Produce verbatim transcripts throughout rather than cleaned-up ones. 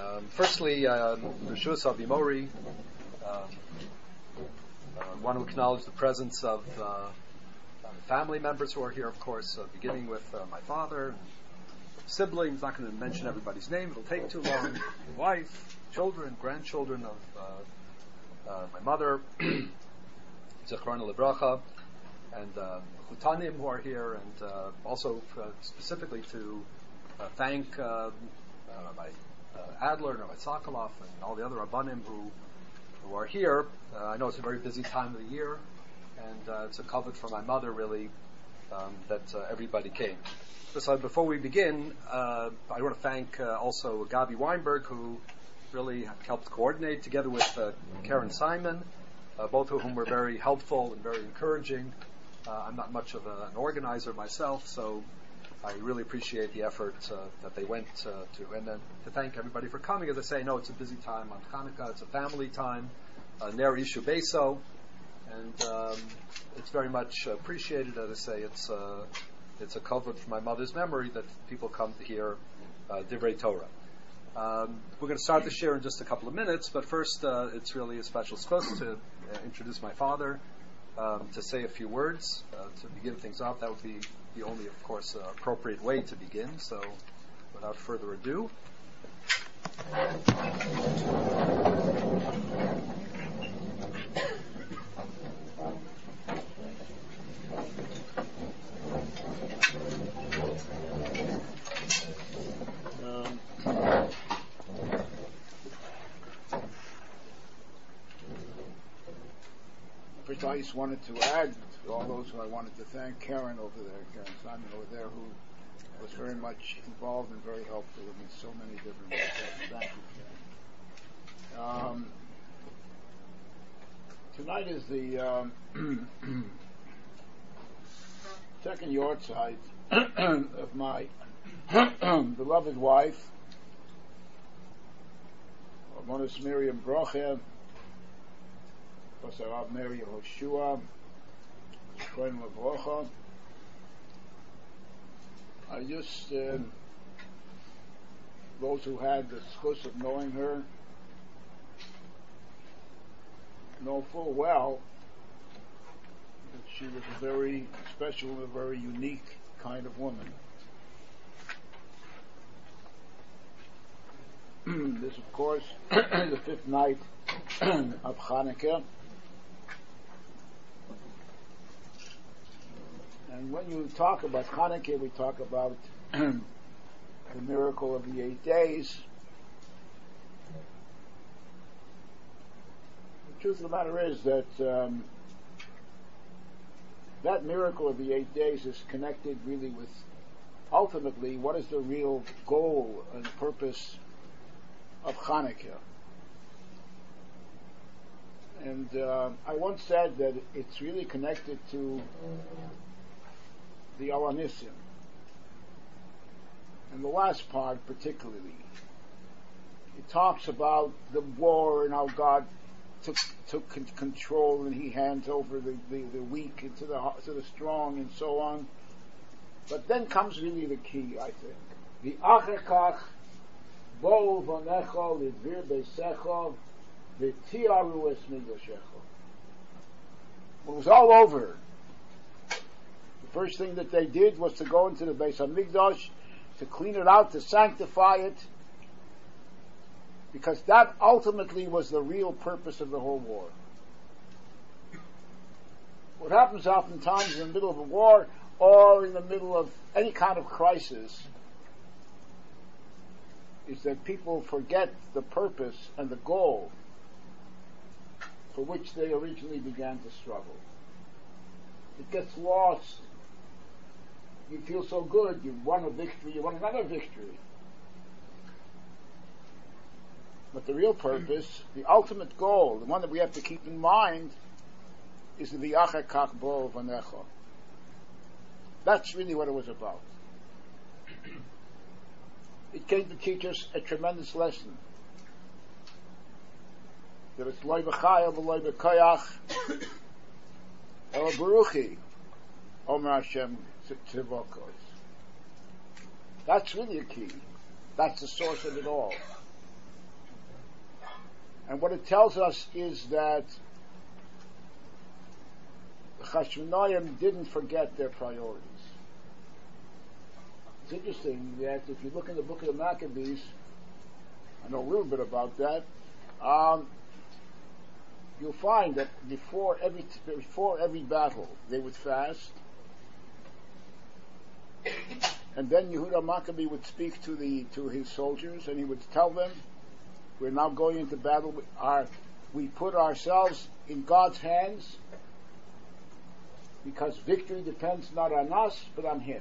Um, firstly, Rishus uh, Avimori, uh, I want to acknowledge the presence of uh, family members who are here, of course, uh, beginning with uh, my father, and siblings. Not going to mention everybody's name, it'll take too long. My wife, children, grandchildren of uh, uh, my mother, Zechrona Lebracha, and uh, Chutanim who are here, and uh, also uh, specifically to uh, thank uh, uh, Rabbi uh, Adler, Rabbi Sokoloff, and all the other Rabbanim who who are here. Uh, I know it's a very busy time of the year, and uh, it's a covet for my mother, really, um, that uh, everybody came. So before we begin, uh, I want to thank uh, also Gabi Weinberg, who really helped coordinate together with uh, Karen Simon, uh, both of whom were very helpful and very encouraging. Uh, I'm not much of a, an organizer myself, so I really appreciate the effort uh, that they went uh, to. And then to thank everybody for coming. As I say, I know it's a busy time on Hanukkah. It's a family time, uh, Ner Ishu Beso, and um, it's very much appreciated. As I say, it's uh, it's a covet for my mother's memory that people come to hear uh, Divrei Torah. Um, we're going to start the share in just a couple of minutes, but first uh, it's really a special schos to uh, introduce my father, um, to say a few words, uh, to begin things off. That would be the only, of course, uh, appropriate way to begin. So, without further ado. Um, First, I just wanted to add to all those who I wanted to thank Karen over there, Karen Simon over there, who was very much involved and very helpful in so many different ways. Thank you, Karen. Um, tonight is the um, second yortzeit of my beloved wife, Monis Miriam Brocha, Pasarav Mary Yehoshua, Shkoin Levrocha. I just, uh, those who had the schus of knowing her know full well that she was a very special, a very unique kind of woman. This, of course, is the fifth night of Hanukkah. And when you talk about Hanukkah, we talk about the miracle of the eight days. The truth of the matter is that um, that miracle of the eight days is connected really with, ultimately, what is the real goal and purpose of Hanukkah. And uh, I once said that it's really connected to the Alanissim. And the last part particularly, it talks about the war and how God took took con- control and He hands over the, the, the weak into the to the strong and so on. But then comes really the key, I think. The Achekach Bo Vanecho Lidvir Beisecho V'Tiaru Es Migdashecho. When it was all over, the first thing that they did was to go into the Beis HaMikdash, to clean it out, to sanctify it, because that ultimately was the real purpose of the whole war. What happens oftentimes in the middle of a war or in the middle of any kind of crisis is that people forget the purpose and the goal for which they originally began to struggle. It gets lost. You feel so good, you won a victory, you won another victory. But the real purpose, the ultimate goal, the one that we have to keep in mind, is the Achekach Bo Vanecho. That's really what it was about. It came to teach us a tremendous lesson. That it's loy b'chaya v'loy b'koyach el baruchi Omer Hashem tzivokos. That's really a key. That's the source of it all. And what it tells us is that the Chashmonaim didn't forget their priorities. It's interesting that if you look in the book of the Maccabees, I know a little bit about that, um, you'll find that before every before every battle they would fast, and then Yehuda Maccabee would speak to the to his soldiers, and he would tell them, "We're now going into battle. We, our, we put ourselves in God's hands because victory depends not on us but on Him."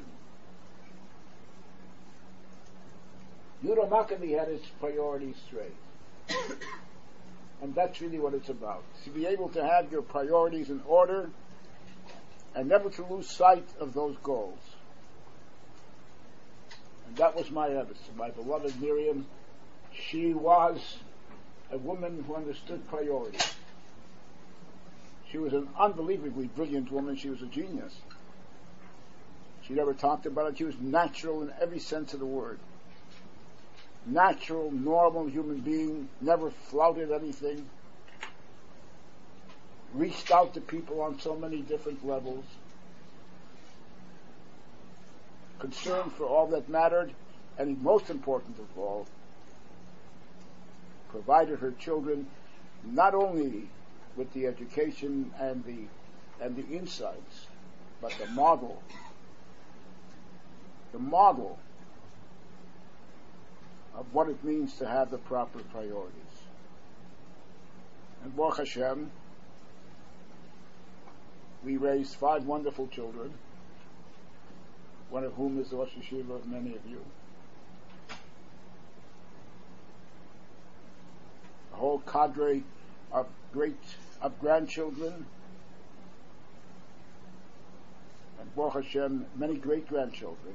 Yehuda Maccabee had his priorities straight. And that's really what it's about. To be able to have your priorities in order and never to lose sight of those goals. And that was my evidence. My beloved Miriam, she was a woman who understood priorities. She was an unbelievably brilliant woman. She was a genius. She never talked about it. She was natural in every sense of the word. Natural, normal human being, never flouted anything, reached out to people on so many different levels, concerned for all that mattered, and most important of all, provided her children not only with the education and the and the insights, but the model, the model of what it means to have the proper priorities. And Baruch Hashem, we raised five wonderful children, one of whom is the Rosh Yeshiva of many of you. A whole cadre of great, of grandchildren, and Baruch Hashem, many great grandchildren,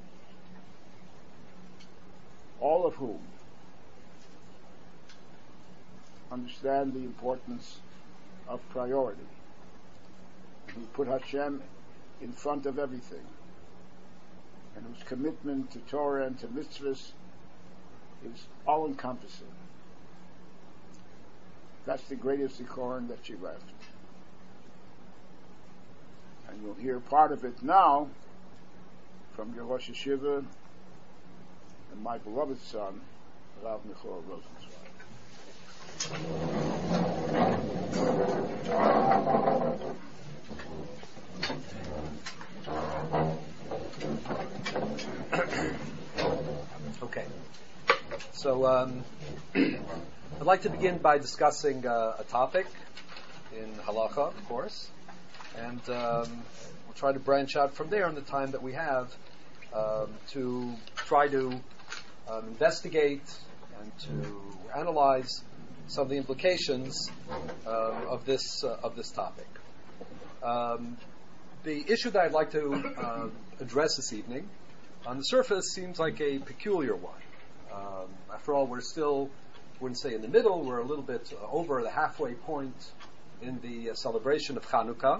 all of whom understand the importance of priority, who put Hashem in front of everything, and whose commitment to Torah and to mitzvahs is all-encompassing. That's the greatest zikaron that she left. And you'll hear part of it now from your Rosh Yeshiva and my beloved son, Rav Michal Rosenzweig. Okay. So um, I'd like to begin by discussing uh, a topic in halacha, of course, and um, we'll try to branch out from there in the time that we have um, to try to Um, investigate and to analyze some of the implications uh, of this uh, of this topic. Um, the issue that I'd like to uh, address this evening, on the surface, seems like a peculiar one. Um, after all, we're still, I wouldn't say in the middle, we're a little bit uh, over the halfway point in the uh, celebration of Chanukah.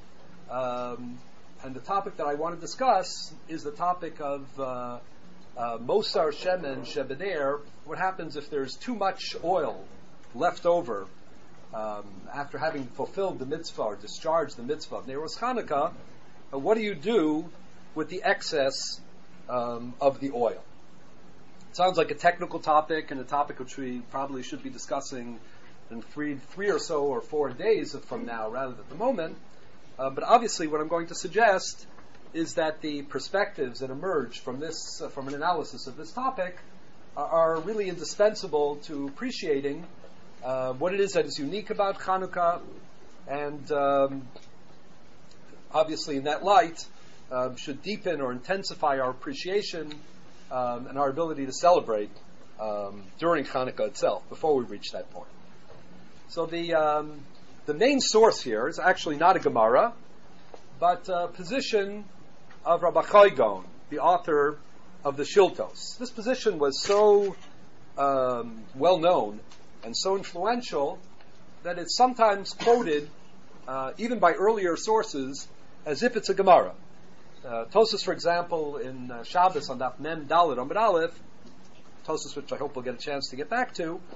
Um, and the topic that I want to discuss is the topic of uh, Uh, Mosar Shemen Shebener, what happens if there's too much oil left over um, after having fulfilled the mitzvah or discharged the mitzvah of Neiros Chanukah? Uh, what do you do with the excess um, of the oil? It sounds like a technical topic and a topic which we probably should be discussing in three, three or so or four days from now rather than at the moment. Uh, but obviously what I'm going to suggest is that the perspectives that emerge from this, uh, from an analysis of this topic, are, are really indispensable to appreciating uh, what it is that is unique about Chanukah, and um, obviously in that light uh, should deepen or intensify our appreciation um, and our ability to celebrate um, during Chanukah itself, before we reach that point. So the um, the main source here is actually not a Gemara, but a position of Rabbi Chai Gaon, the author of the Shiltos. This position was so um, well known and so influential that it's sometimes quoted, uh, even by earlier sources, as if it's a Gemara. Uh, Tosas, for example, in uh, Shabbos on Daf Mem Dalet Amud Aleph, Tosas which I hope we'll get a chance to get back to,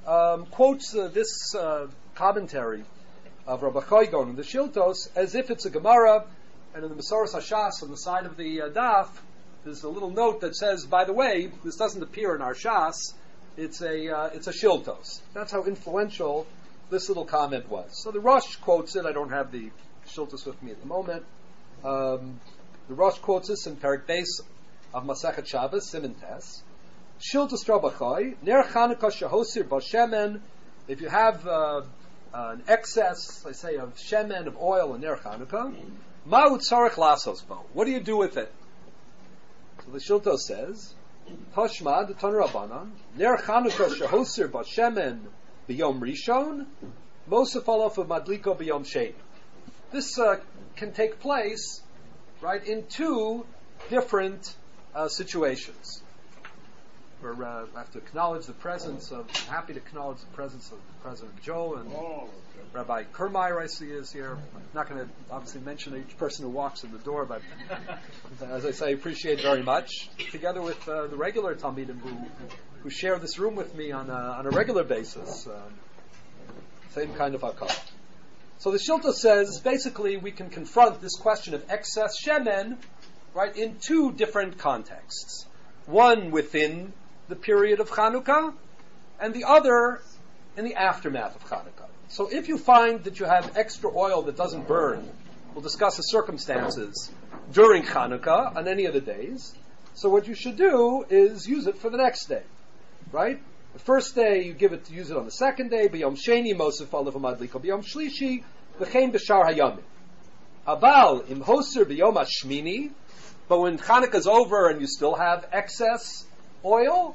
um, quotes uh, this uh, commentary of Rabbi Choigon in the Shiltos as if it's a Gemara, and in the Masoras HaShas on the side of the uh, daf, there's a little note that says, by the way, this doesn't appear in our Shas, it's a uh, it's a Shiltos. That's how influential this little comment was. So the Rosh quotes it. I don't have the Shiltos with me at the moment. Um, the Rosh quotes this in Perek Beis of Masechet Shabbos, Siman Tes. Shiltos Rabachai, Ner Chanukah Shehosir Bo Shemen. If you have uh, an excess, I say, of shemen, of oil in Ner Chanukah, Ma'u Tzarech Lasos Bo. What do you do with it? So the Shiltos says, Tashma, the Ton Rabbanan, Ner Chanukah Shehosir Bo Shemen B'Yom Rishon, Mosef Alof of Madliko B'Yom Sheni. This uh, can take place, right, in two different uh, situations. We're, uh, I have to acknowledge the presence of, I'm happy to acknowledge the presence of President Joe and oh, okay. Rabbi Kermeyer, I see, is here. I'm not going to obviously mention each person who walks in the door, but as I say, I appreciate very much, together with uh, the regular Talmidim who, who share this room with me on a, on a regular basis. Uh, same kind of hakal. So the Shilta says, basically, we can confront this question of excess shemen, right, in two different contexts. One within the period of Chanukah, and the other in the aftermath of Chanukah. So if you find that you have extra oil that doesn't burn, we'll discuss the circumstances during Chanukah on any of the days. So what you should do is use it for the next day, right? The first day you give it to use it on the second day. B'yom sheni mosef alav madliko b'yom shlishi v'chein b'shar hayamim. Aval im hoser b'yom hashmini. But when Chanukah is over and you still have excess oil,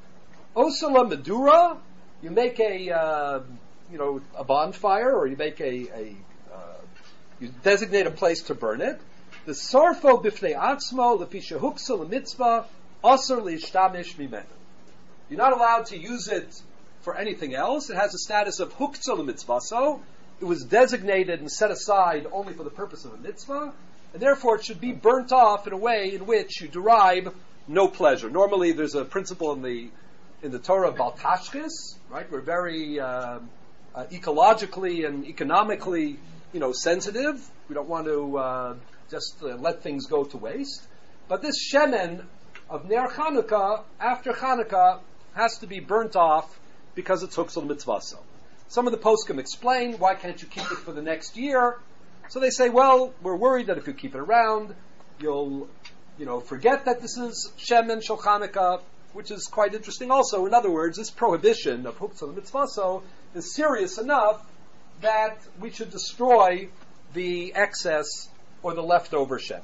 osala medura, you make a uh, you know a bonfire, or you make a, a uh, you designate a place to burn it. The sarfo b'fnei atzmo lefi shehuksa lemitzvah aser liishtamish mimenu. You're not allowed to use it for anything else. It has a status of huksa lemitzvah, so it was designated and set aside only for the purpose of a mitzvah. And therefore, it should be burnt off in a way in which you derive no pleasure. Normally, there's a principle in the in the Torah of baltashkis, right? We're very uh, uh, ecologically and economically, you know, sensitive. We don't want to uh, just uh, let things go to waste. But this shemen of Ner Chanukah after Chanukah has to be burnt off because it's huksal mitzvah. Some of the poskim explain, why can't you keep it for the next year? So they say, well, we're worried that if you keep it around, you'll, you know, forget that this is Shemen Shel Chanukah, which is quite interesting also. In other words, this prohibition of Huktzah Mitzvaso is serious enough that we should destroy the excess or the leftover Shemen.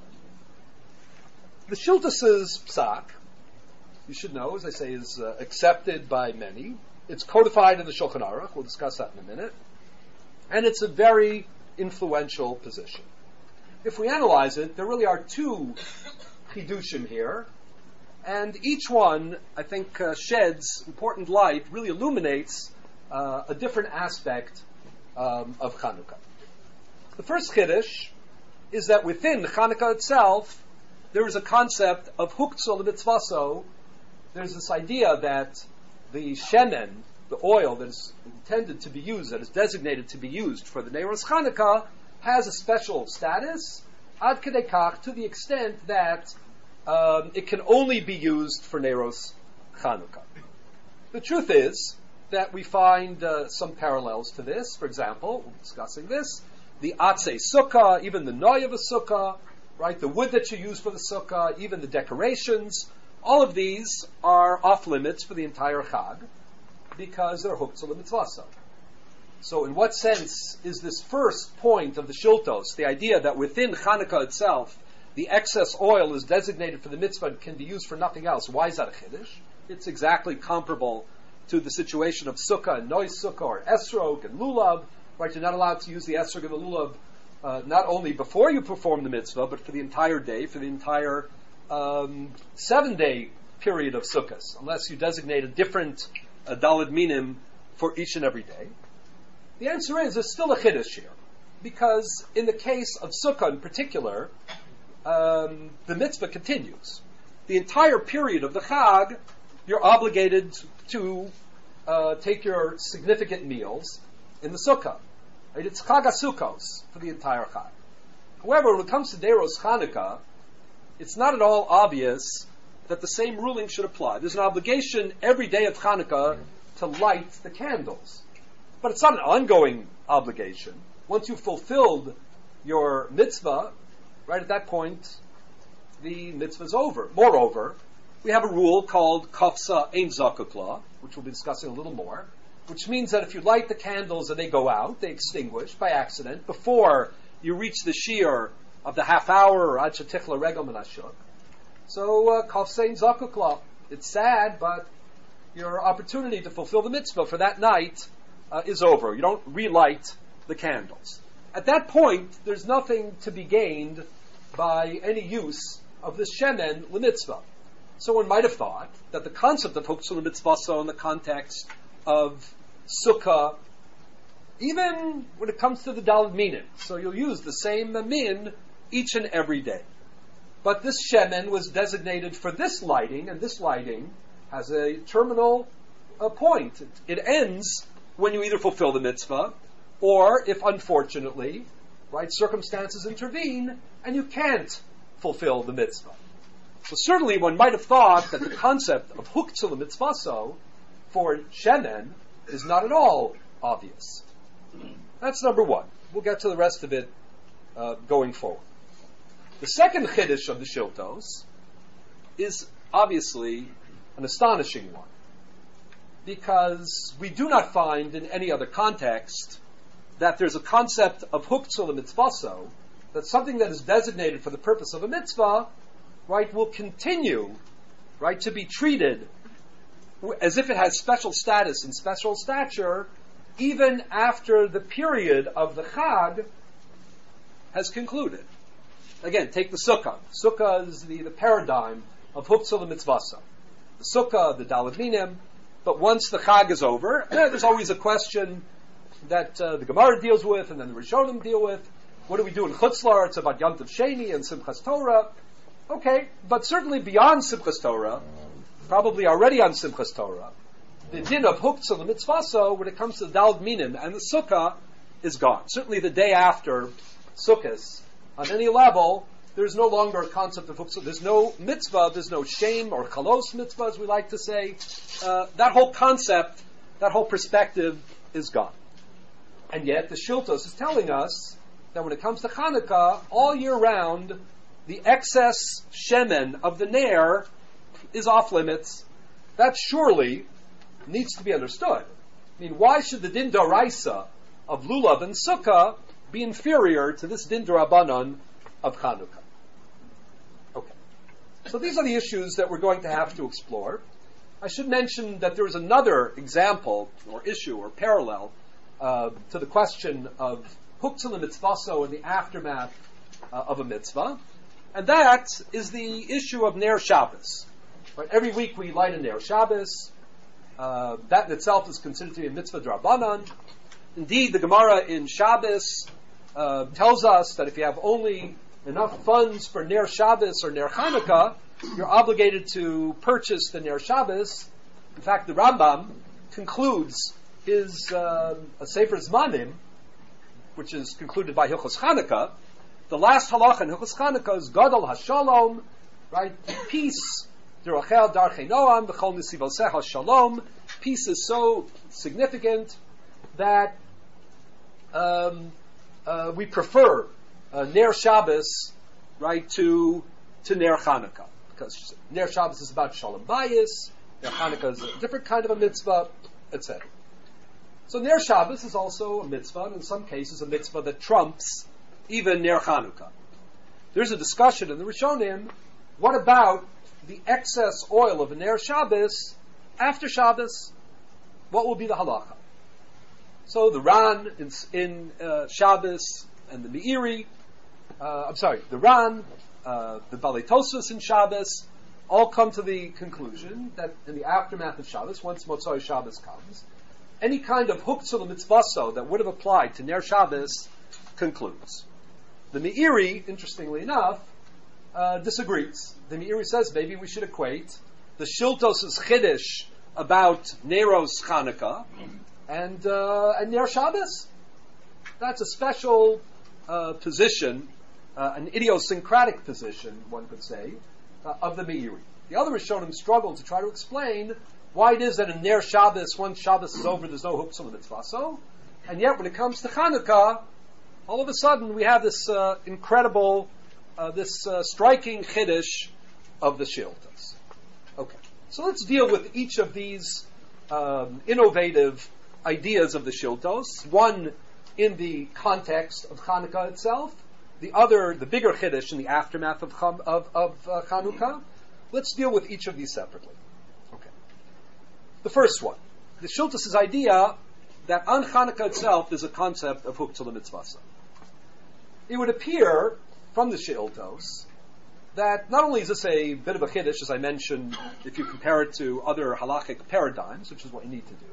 The Shiltus's psak, you should know, as I say, is uh, accepted by many. It's codified in the Shulchan Aruch. We'll discuss that in a minute. And it's a very influential position. If we analyze it, there really are two chidushim here, and each one, I think, uh, sheds important light, really illuminates uh, a different aspect um, of Chanukah. The first chiddush is that within Chanukah itself, there is a concept of huktzah l'mitzvaso. There's this idea that the shemen, the oil that is intended to be used, that is designated to be used for the Neiros Chanukah, has a special status, ad kedei kach, to the extent that um, it can only be used for Neiros Chanukah. The truth is that we find uh, some parallels to this. For example, we're discussing this, the atzei sukkah, even the noy of a sukkah, right, the wood that you use for the sukkah, even the decorations, all of these are off limits for the entire Chag, because they're huktzah l'mitzvaso. So in what sense is this first point of the Shiltos, the idea that within Chanukah itself, the excess oil is designated for the mitzvah and can be used for nothing else? Why is that a chiddush? It's exactly comparable to the situation of sukkah and nois sukkah, or esrog and lulav, right? You're not allowed to use the esrog and the lulav uh, not only before you perform the mitzvah, but for the entire day, for the entire um, seven-day period of sukkahs, unless you designate a different a daled minim for each and every day. The answer is there's still a chiddush here, because in the case of sukkah in particular, um, the mitzvah continues. The entire period of the Chag, you're obligated to uh, take your significant meals in the sukkah. Right? It's Chag HaSukkos for the entire Chag. However, when it comes to Deiros Chanukah, it's not at all obvious that the same ruling should apply. There's an obligation every day of Chanukah to light the candles. But it's not an ongoing obligation. Once you've fulfilled your mitzvah, right at that point, the mitzvah is over. Moreover, we have a rule called Kafsa Ein Zakukla, which we'll be discussing a little more, which means that if you light the candles and they go out, they extinguish by accident, before you reach the shiur of the half hour or Ad Shetichla Regel Menashuk. So, uh, Kafsa Ein Zakukla. It's sad, but your opportunity to fulfill the mitzvah for that night uh, is over. You don't relight the candles. At that point, there's nothing to be gained by any use of this shemen l'mitzvah. So one might have thought that the concept of huktzah l'mitzvah, so in the context of sukkah, even when it comes to the daled minim, so you'll use the same min each and every day. But this shemen was designated for this lighting, and this lighting has a terminal uh, point. It, it ends when you either fulfill the mitzvah, or if unfortunately, right, circumstances intervene and you can't fulfill the mitzvah. So certainly one might have thought that the concept of huktzah l'mitzvaso for shemen is not at all obvious. That's number one. We'll get to the rest of it uh, going forward. The second chiddush of the Shiltos is obviously an astonishing one, because we do not find in any other context that there's a concept of huktzah l'mitzvaso, that something that is designated for the purpose of a mitzvah, right, will continue, right, to be treated as if it has special status and special stature, even after the period of the Chag has concluded. Again, take the sukkah. Sukkah is the, the paradigm of huktzah l'mitzvaso. The sukkah, the daled minim, but once the Chag is over, there's always a question that uh, the Gemara deals with, and then the Rishonim deal with. What do we do in Chutz La'aretz about Yom Tov Sheni and Simchas Torah? Okay, but certainly beyond Simchas Torah, probably already on Simchas Torah, the din of huktzah l'mitzvaso, when it comes to the daled minim and the sukkah, is gone. Certainly the day after Sukkos, on any level, there's no longer a concept of huktzah. There's no mitzvah, there's no shame or chalos mitzvah, as we like to say. Uh, that whole concept, that whole perspective is gone. And yet, the Shiltos is telling us that when it comes to Chanukah, all year round, the excess shemen of the Ner is off limits. That surely needs to be understood. I mean, why should the din d'oraisa of Lulav and Sukkah be inferior to this din d'Rabbanan of Chanukah? Okay. So these are the issues that we're going to have to explore. I should mention that there is another example, or issue, or parallel, Uh, to the question of huktzah l'mitzvaso in the aftermath uh, of a mitzvah, and that is the issue of Ner Shabbos. Right? Every week we light a Ner Shabbos. Uh, that in itself is considered to be a mitzvah d'Rabbanan. Indeed, the Gemara in Shabbos uh, tells us that if you have only enough funds for Ner Shabbos or Ner Chanukah, you're obligated to purchase the Ner Shabbos. In fact, the Rambam concludes his uh, a Sefer Zmanim, which is concluded by Hilchos Chanukah. The last halacha in Hilchos Chanukah is Gadol HaShalom, right? Peace, Derachel Darchei Noam, V'chol Nesivosecha Shalom. Peace is so significant that um, uh, we prefer uh, Ner Shabbos, right, to to Ner Chanukah, because Ner Shabbos is about Shalom Bayis, Ner Chanukah is a different kind of a mitzvah, et cetera. So Ner Shabbos is also a mitzvah, and in some cases a mitzvah that trumps even Ner Chanukah. There's a discussion in the Rishonim, what about the excess oil of a Ner Shabbos after Shabbos? What will be the halacha? So the Ran in, in uh, Shabbos and the Meiri, uh, I'm sorry, the Ran, uh, the Balei Tosfos in Shabbos, all come to the conclusion that in the aftermath of Shabbos, once Motzoi Shabbos comes, any kind of huktzah l'mitzvaso that would have applied to Ner Shabbos concludes. The Meiri, interestingly enough, uh, disagrees. The Meiri says maybe we should equate the Shiltos' chiddush about Nero's Hanukkah and uh, and Ner Shabbos. That's a special uh, position, uh, an idiosyncratic position, one could say, uh, of the Meiri. The other Rishonim struggle to try to explain why it is that in Ner Shabbos, once Shabbos is over, there's no Huktzah Mitzvaso, and yet when it comes to Hanukkah, all of a sudden we have this uh, incredible, uh, this uh, striking Chiddush of the Shiltos. Okay, so let's deal with each of these um, innovative ideas of the Shiltos. One in the context of Hanukkah itself, the other, the bigger Chiddush in the aftermath of Cham, of, of uh, Hanukkah. Let's deal with each of these separately. Okay. The first one, the Shiltos' idea that on Hanukkah itself there's a concept of Huktzah Mitzvasa. It would appear from the Shiltos that not only is this a bit of a Chiddush, as I mentioned, if you compare it to other halachic paradigms, which is what you need to do,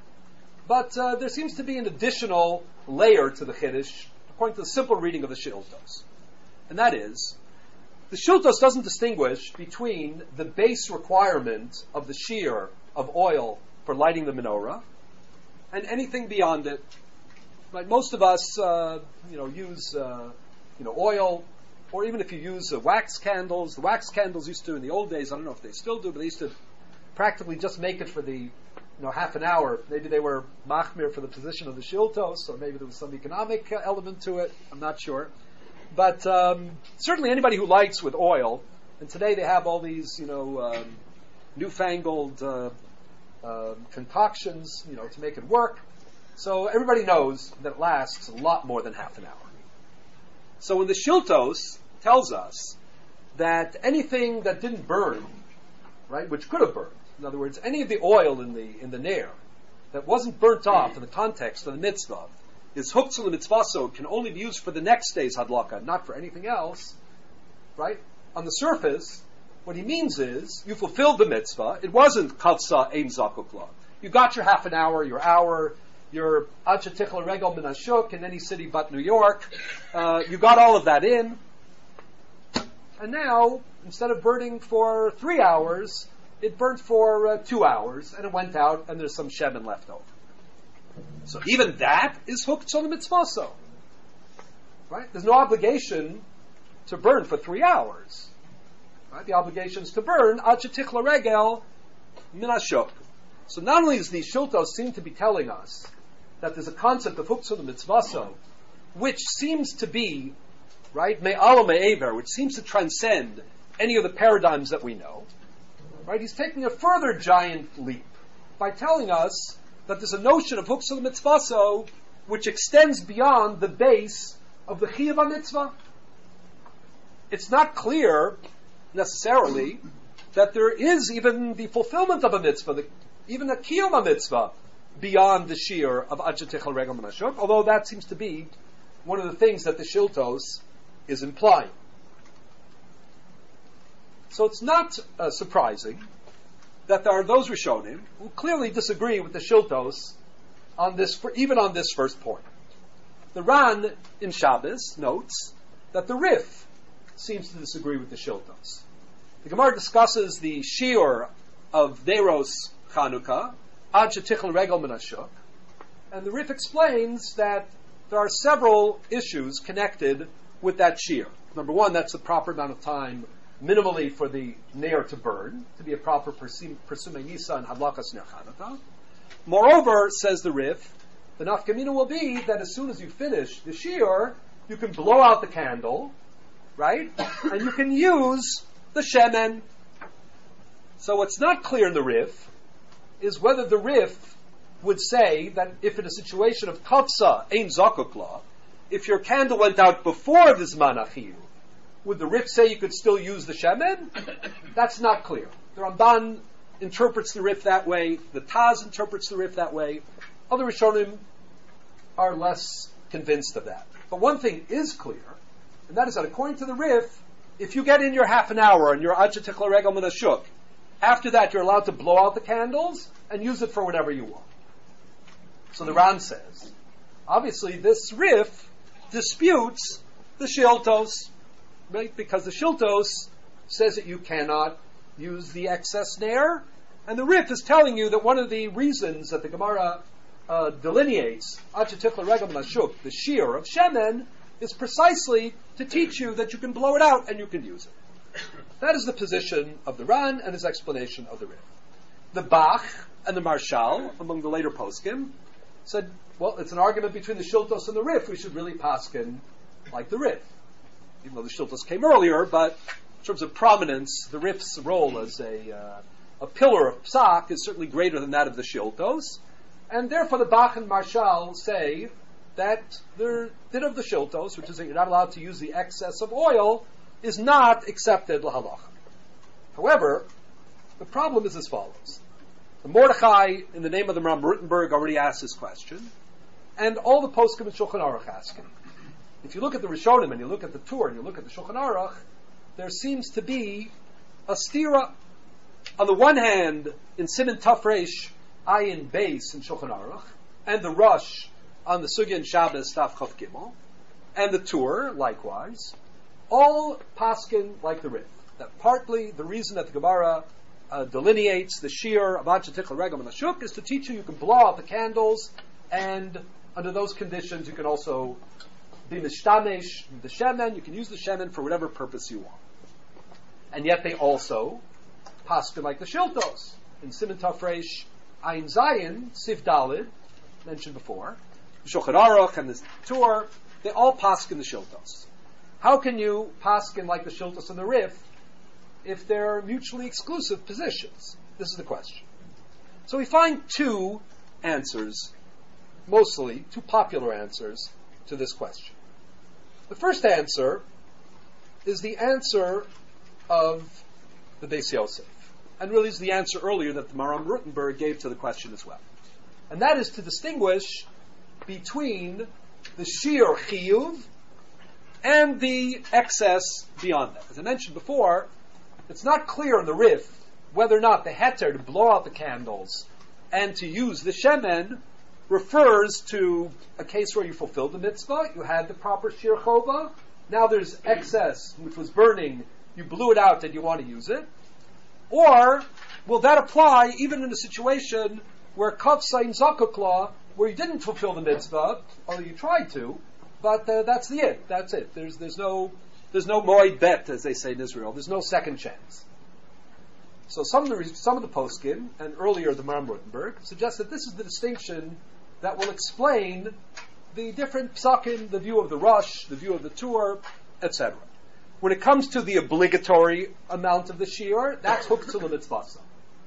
but uh, there seems to be an additional layer to the Chiddush, according to the simple reading of the Shiltos. And that is, the Shiltos doesn't distinguish between the base requirement of the shear of oil for lighting the menorah and anything beyond it. Right? Most of us, uh, you know, use uh, you know oil, or even if you use uh, wax candles. The wax candles used to, in the old days, I don't know if they still do, but they used to practically just make it for the you know half an hour. Maybe they were machmir for the position of the Shiltos, or maybe there was some economic uh, element to it. I'm not sure. But um, certainly anybody who lights with oil, and today they have all these, you know, um, newfangled uh, uh, concoctions, you know, to make it work. So everybody knows that it lasts a lot more than half an hour. So when the Shiltos tells us that anything that didn't burn, right, which could have burned, in other words, any of the oil in the in the Ner that wasn't burnt off in the context of the mitzvah, is Huktzah Mitzvaso, can only be used for the next day's Hadlaka, not for anything else, right? On the surface, what he means is, you fulfilled the mitzvah. It wasn't Kavsa Ein Zakukla. You got your half an hour, your hour, your Acha Tichla Regel Min Ashuk in any city but New York. Uh, you got all of that in. And now, instead of burning for three hours, it burnt for uh, two hours, and it went out, and there's some shemen left over. So even that is hooked on the mitzvaso. Right? There's no obligation to burn for three hours. Right? The obligation is to burn ad shetichla regel min hashuk. So not only does the Shiltos seem to be telling us that there's a concept of hooked on the mitzvaso, which seems to be, right, me'alo me'ever, which seems to transcend any of the paradigms that we know. Right? He's taking a further giant leap by telling us that there's a notion of Huktzah Mitzvaso which extends beyond the base of the Chiyuv Mitzvah. It's not clear, necessarily, that there is even the fulfillment of a mitzvah, the, even a Kiyuv Mitzvah, beyond the shear of Ad Shetichel Regel Min Hashuk, although that seems to be one of the things that the Shiltos is implying. So it's not uh, surprising that there are those Rishonim who clearly disagree with the Shiltos on this, even on this first point. The Ran in Shabbos notes that the Rif seems to disagree with the Shiltos. The Gemara discusses the shiur of Nero's Chanukah, Ad Shetichel Regel Min Hashuk, and the Rif explains that there are several issues connected with that shiur. Number one, that's the proper amount of time minimally for the Ner to burn, to be a proper Persumei Nisa and Hadlakas Ner Chanukah. Moreover, says the Rif, the nafkamina will be that as soon as you finish the shiur, you can blow out the candle, right? And you can use the shemen. So what's not clear in the Rif is whether the Rif would say that if in a situation of kavsa ein zakukla, if your candle went out before the zman achiyu, would the Rif say you could still use the shemen? That's not clear. The Ramban interprets the Rif that way. The Taz interprets the Rif that way. Other Rishonim are less convinced of that. But one thing is clear, and that is that according to the Rif, if you get in your half an hour and your Ad Shetichla Regel Min Hashuk, after that you're allowed to blow out the candles and use it for whatever you want. So the Ran says, obviously this Rif disputes the Shiltos, right? Because the Shiltos says that you cannot use the excess Ner, And the Rif is telling you that one of the reasons that the Gemara uh, delineates Achatikla Regel Nashuk, the shear of Shemen, is precisely to teach you that you can blow it out and you can use it. That is the position of the Ran and his explanation of the Rif. The Bach and the Marshal, among the later poskim, said, well, it's an argument between the Shiltos and the Rif. We should really paskin like the Rif. Even though the Shiltos came earlier, but in terms of prominence, the Rif's role as a uh, a pillar of Psak is certainly greater than that of the Shiltos. And therefore the Bach and Marshal say that the din of the Shiltos, which is that you're not allowed to use the excess of oil, is not accepted l'halacha. However, the problem is as follows. The Mordechai, in the name of the Ram Rutenberg, already asked this question, and all the poskim in Shulchan Aruch ask him. If you look at the Rishonim and you look at the Tur and you look at the Shulchan Aruch, there seems to be a stira. On the one hand, in Siman Tafresh, Ayin Beis in Shulchan Aruch, and the Rush on the Sugya and Shabbos Taf Chav Gimel, and the Tur, likewise, all paskin like the Rif. That partly the reason that the Gemara uh, delineates the shear of Achatikla Regel Nashuk is to teach you you can blow out the candles, and under those conditions you can also be mishtamesh the shemen, you can use the shemen for whatever purpose you want. And yet they also paskin like the Shiltos. In Siman Tafresh, Ayin Zayin, Sif Dalid, mentioned before, the Shulchan Aruch and the Tur, they all paskin the Shiltos. How can you paskin like the Shiltos and the Rif if they're mutually exclusive positions? This is the question. So we find two answers, mostly two popular answers to this question. The first answer is the answer of the Beis Yosef, and really is the answer earlier that the Maram Rutenberg gave to the question as well. And that is to distinguish between the sheer chiyuv and the excess beyond that. As I mentioned before, it's not clear in the Rif whether or not the heter to blow out the candles and to use the shemen refers to a case where you fulfilled the mitzvah, you had the proper sheer chova, now there's excess which was burning, you blew it out and you want to use it. Or will that apply even in a situation where kav sayin zakukla, where you didn't fulfill the mitzvah, although you tried to, but uh, that's the it. That's it. There's there's no there's no moed bet, as they say in Israel. There's no second chance. So some of the some of the poskim and earlier the Maram Rutenberg suggest that this is the distinction that will explain the different psakim, the view of the Rush, the view of the Tur, et cetera. When it comes to the obligatory amount of the shiur, that's huktzah l'mitzvasa.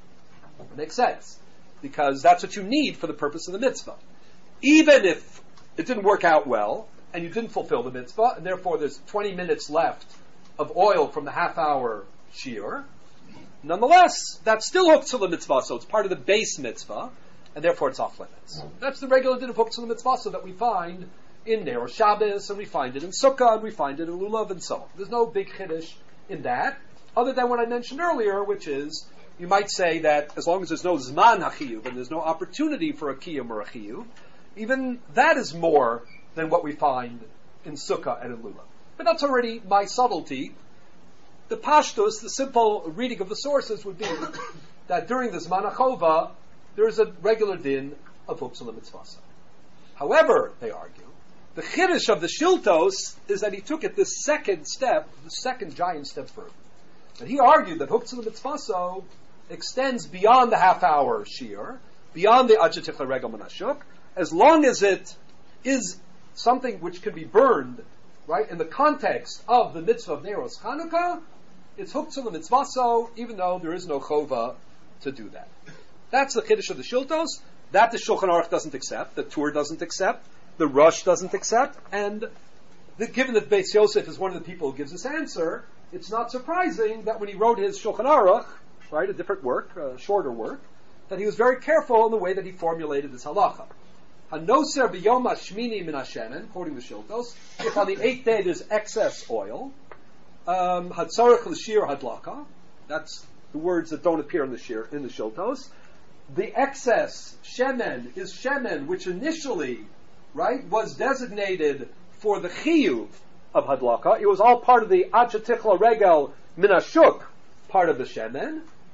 It makes sense, because that's what you need for the purpose of the mitzvah. Even if it didn't work out well, and you didn't fulfill the mitzvah, and therefore there's twenty minutes left of oil from the half-hour shiur, nonetheless, that's still huktzah l'mitzvah, so it's part of the base mitzvah, and therefore it's off limits. That's the regular din of huktzah l'mitzvah that we find in Ner Shabbos, and we find it in Sukkah, and we find it in Lulav, and so on. There's no big chiddush in that, other than what I mentioned earlier, which is, you might say that as long as there's no zman hachiyuv, and there's no opportunity for a kiyum or a chiyuv, even that is more than what we find in Sukkah and in Lulav. But that's already my subtlety. The pashtus, the simple reading of the sources, would be that during the zman hachova, there is a regular din of huktzah l'mitzvasa. However, they argue, the chiddush of the Shiltos is that he took it this second step, the second giant step further. And he argued that huktzah l'mitzvaso extends beyond the half-hour shiur, beyond the Achatikla Regel Nashuk, as long as it is something which can be burned, right, in the context of the mitzvah of Neiros Chanukah, it's huktzah l'mitzvaso, even though there is no chova to do that. That's the chiddush of the Shiltos. That the Shulchan Aruch doesn't accept, the Tur doesn't accept, the Rush doesn't accept, and the, given that Beis Yosef is one of the people who gives this answer, it's not surprising that when he wrote his Shulchan Aruch, right, a different work, a shorter work, that he was very careful in the way that he formulated this halacha. Hanoser b'yom hashmini min hashemen, quoting the Shiltos, if on the eighth day there's excess oil, um, hatzarech l'shir hadlaka, that's the words that don't appear in the shir, in the Shiltos. The excess shemen is shemen, which initially, right, was designated for the chiyuv of hadlaka. It was all part of the Achatikla Regel Minashuk part of the shemen.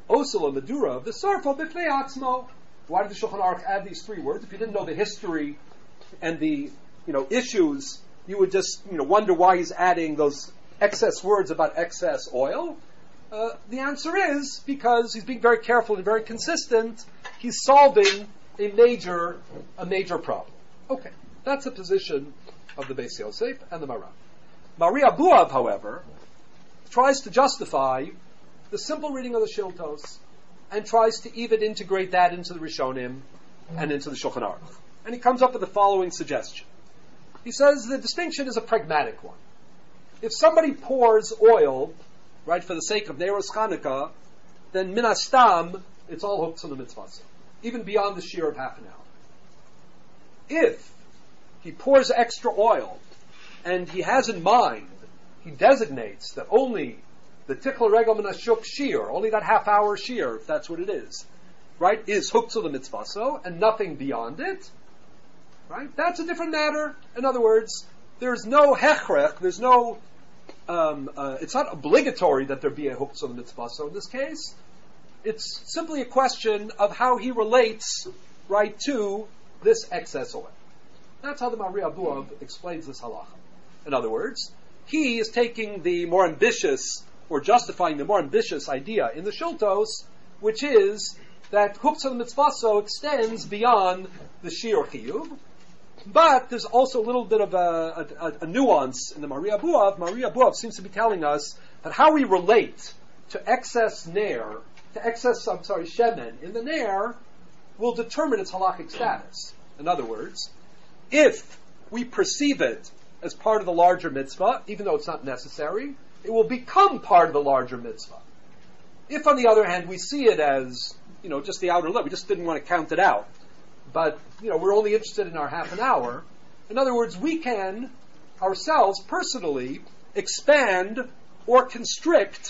Osala Madura, the Sarfo Bifnei Atzmo. Why did the Shulchan Aruch add these three words? If you didn't know the history and the, you know, issues, you would just, you know, wonder why he's adding those excess words about excess oil. Uh, the answer is because he's being very careful and very consistent. He's solving a major, a major problem. Okay, that's the position of the Beis Yosef and the Maran. Mari Abuav, however, tries to justify the simple reading of the Shiltos and tries to even integrate that into the Rishonim and into the Shulchan Aruch. And he comes up with the following suggestion. He says the distinction is a pragmatic one. If somebody pours oil, right, for the sake of Neiros Chanukah, then minastam, it's all hooked on the mitzvah, even beyond the shear of half an hour. If he pours extra oil and he has in mind, he designates that only the tichel regel minashuk shear, only that half hour shear, if that's what it is, right, is hooked to the mitzvah, and nothing beyond it, right? That's a different matter. In other words, there's no hechrech, there's no, um, uh, it's not obligatory that there be a hooked to the mitzvah. So in this case, it's simply a question of how he relates, right, to this excess oil. That's how the Mari Abuav explains this halacha. In other words, he is taking the more ambitious, or justifying the more ambitious idea in the Shiltos, which is that Huktzah Mitzvaso extends beyond the Shir Chiyuv. But there's also a little bit of a, a, a nuance in the Mari Abuav. Mari Abuav seems to be telling us that how we relate to excess Nair, to excess, I'm sorry, Shemen in the Nair, will determine its halachic status. In other words, if we perceive it as part of the larger mitzvah, even though it's not necessary, it will become part of the larger mitzvah. If, on the other hand, we see it as, you know, just the outer limit, we just didn't want to count it out, but, you know, we're only interested in our half an hour. In other words, we can, ourselves, personally, expand or constrict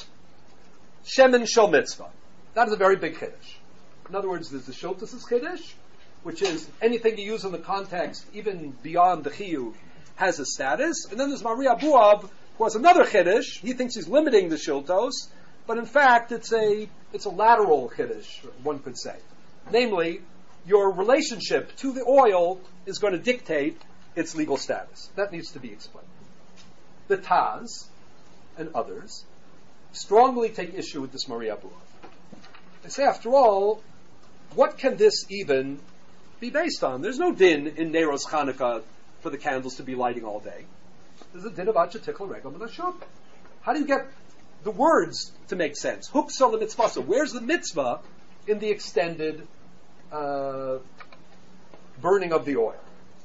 Shemen Shel Mitzvah. That is a very big Kiddush. In other words, there's the Shiltos' Kiddush, which is anything you use in the context, even beyond the Chiyuv, has a status. And then there's Mari Abuav, who has another Kiddush. He thinks he's limiting the Shiltos, but in fact, it's a it's a lateral Kiddush, one could say. Namely, your relationship to the oil is going to dictate its legal status. That needs to be explained. The Taz and others strongly take issue with this Mari Abuav. They say, after all, what can this even be based on? There's no din in Neiros Chanukah for the candles to be lighting all day. There's a din about Shetikl Regel Menashuk. How do you get the words to make sense? Huksal the mitzvah. So where's the mitzvah in the extended uh, burning of the oil?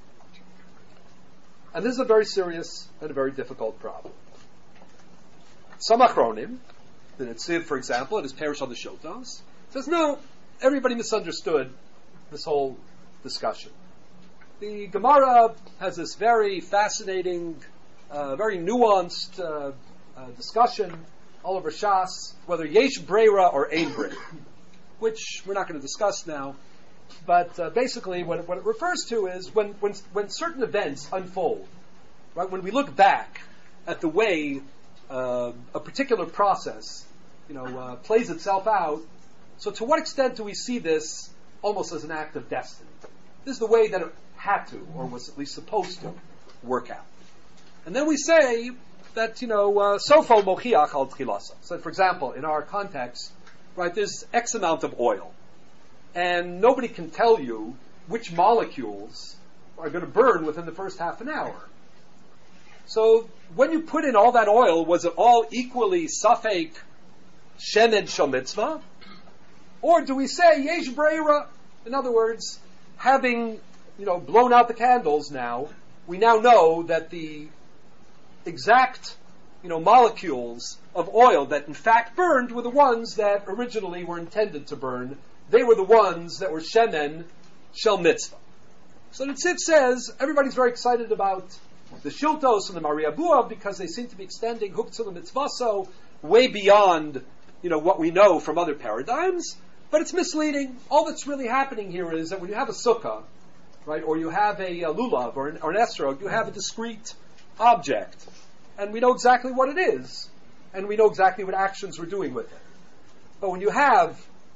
And this is a very serious and a very difficult problem. Some Achronim, the Netziv, for example, in his Parish on the Shiltos, says, no, everybody misunderstood this whole discussion. The Gemara has this very fascinating, uh, very nuanced uh, uh, discussion all over Shas, whether Yesh Breira or Ein Breira, which we're not going to discuss now. But uh, basically, what it, what it refers to is when, when when certain events unfold, right? When we look back at the way uh, a particular process, you know, uh, plays itself out. So, to what extent do we see this almost as an act of destiny? This is the way that it had to, or was at least supposed to, work out. And then we say that, you know, uh, sofo mochiach al tchilasa. So, for example, in our context, right, there's X amount of oil, and nobody can tell you which molecules are going to burn within the first half an hour. So, when you put in all that oil, was it all equally safek shemen shel mitzvah? Or do we say yesh breira? In other words, having, you know, blown out the candles now, we now know that the exact, you know, molecules of oil that in fact burned were the ones that originally were intended to burn. They were the ones that were shemen shel mitzvah. So the Tzif says everybody's very excited about the Shiltos and the Mari Abuav because they seem to be extending Huktzah Mitzvaso way beyond, you know, what we know from other paradigms. But it's misleading. All that's really happening here is that when you have a sukkah, right, or you have a, a lulav or an, or an esrog, you have a discrete object. And we know exactly what it is. And we know exactly what actions we're doing with it. But when you have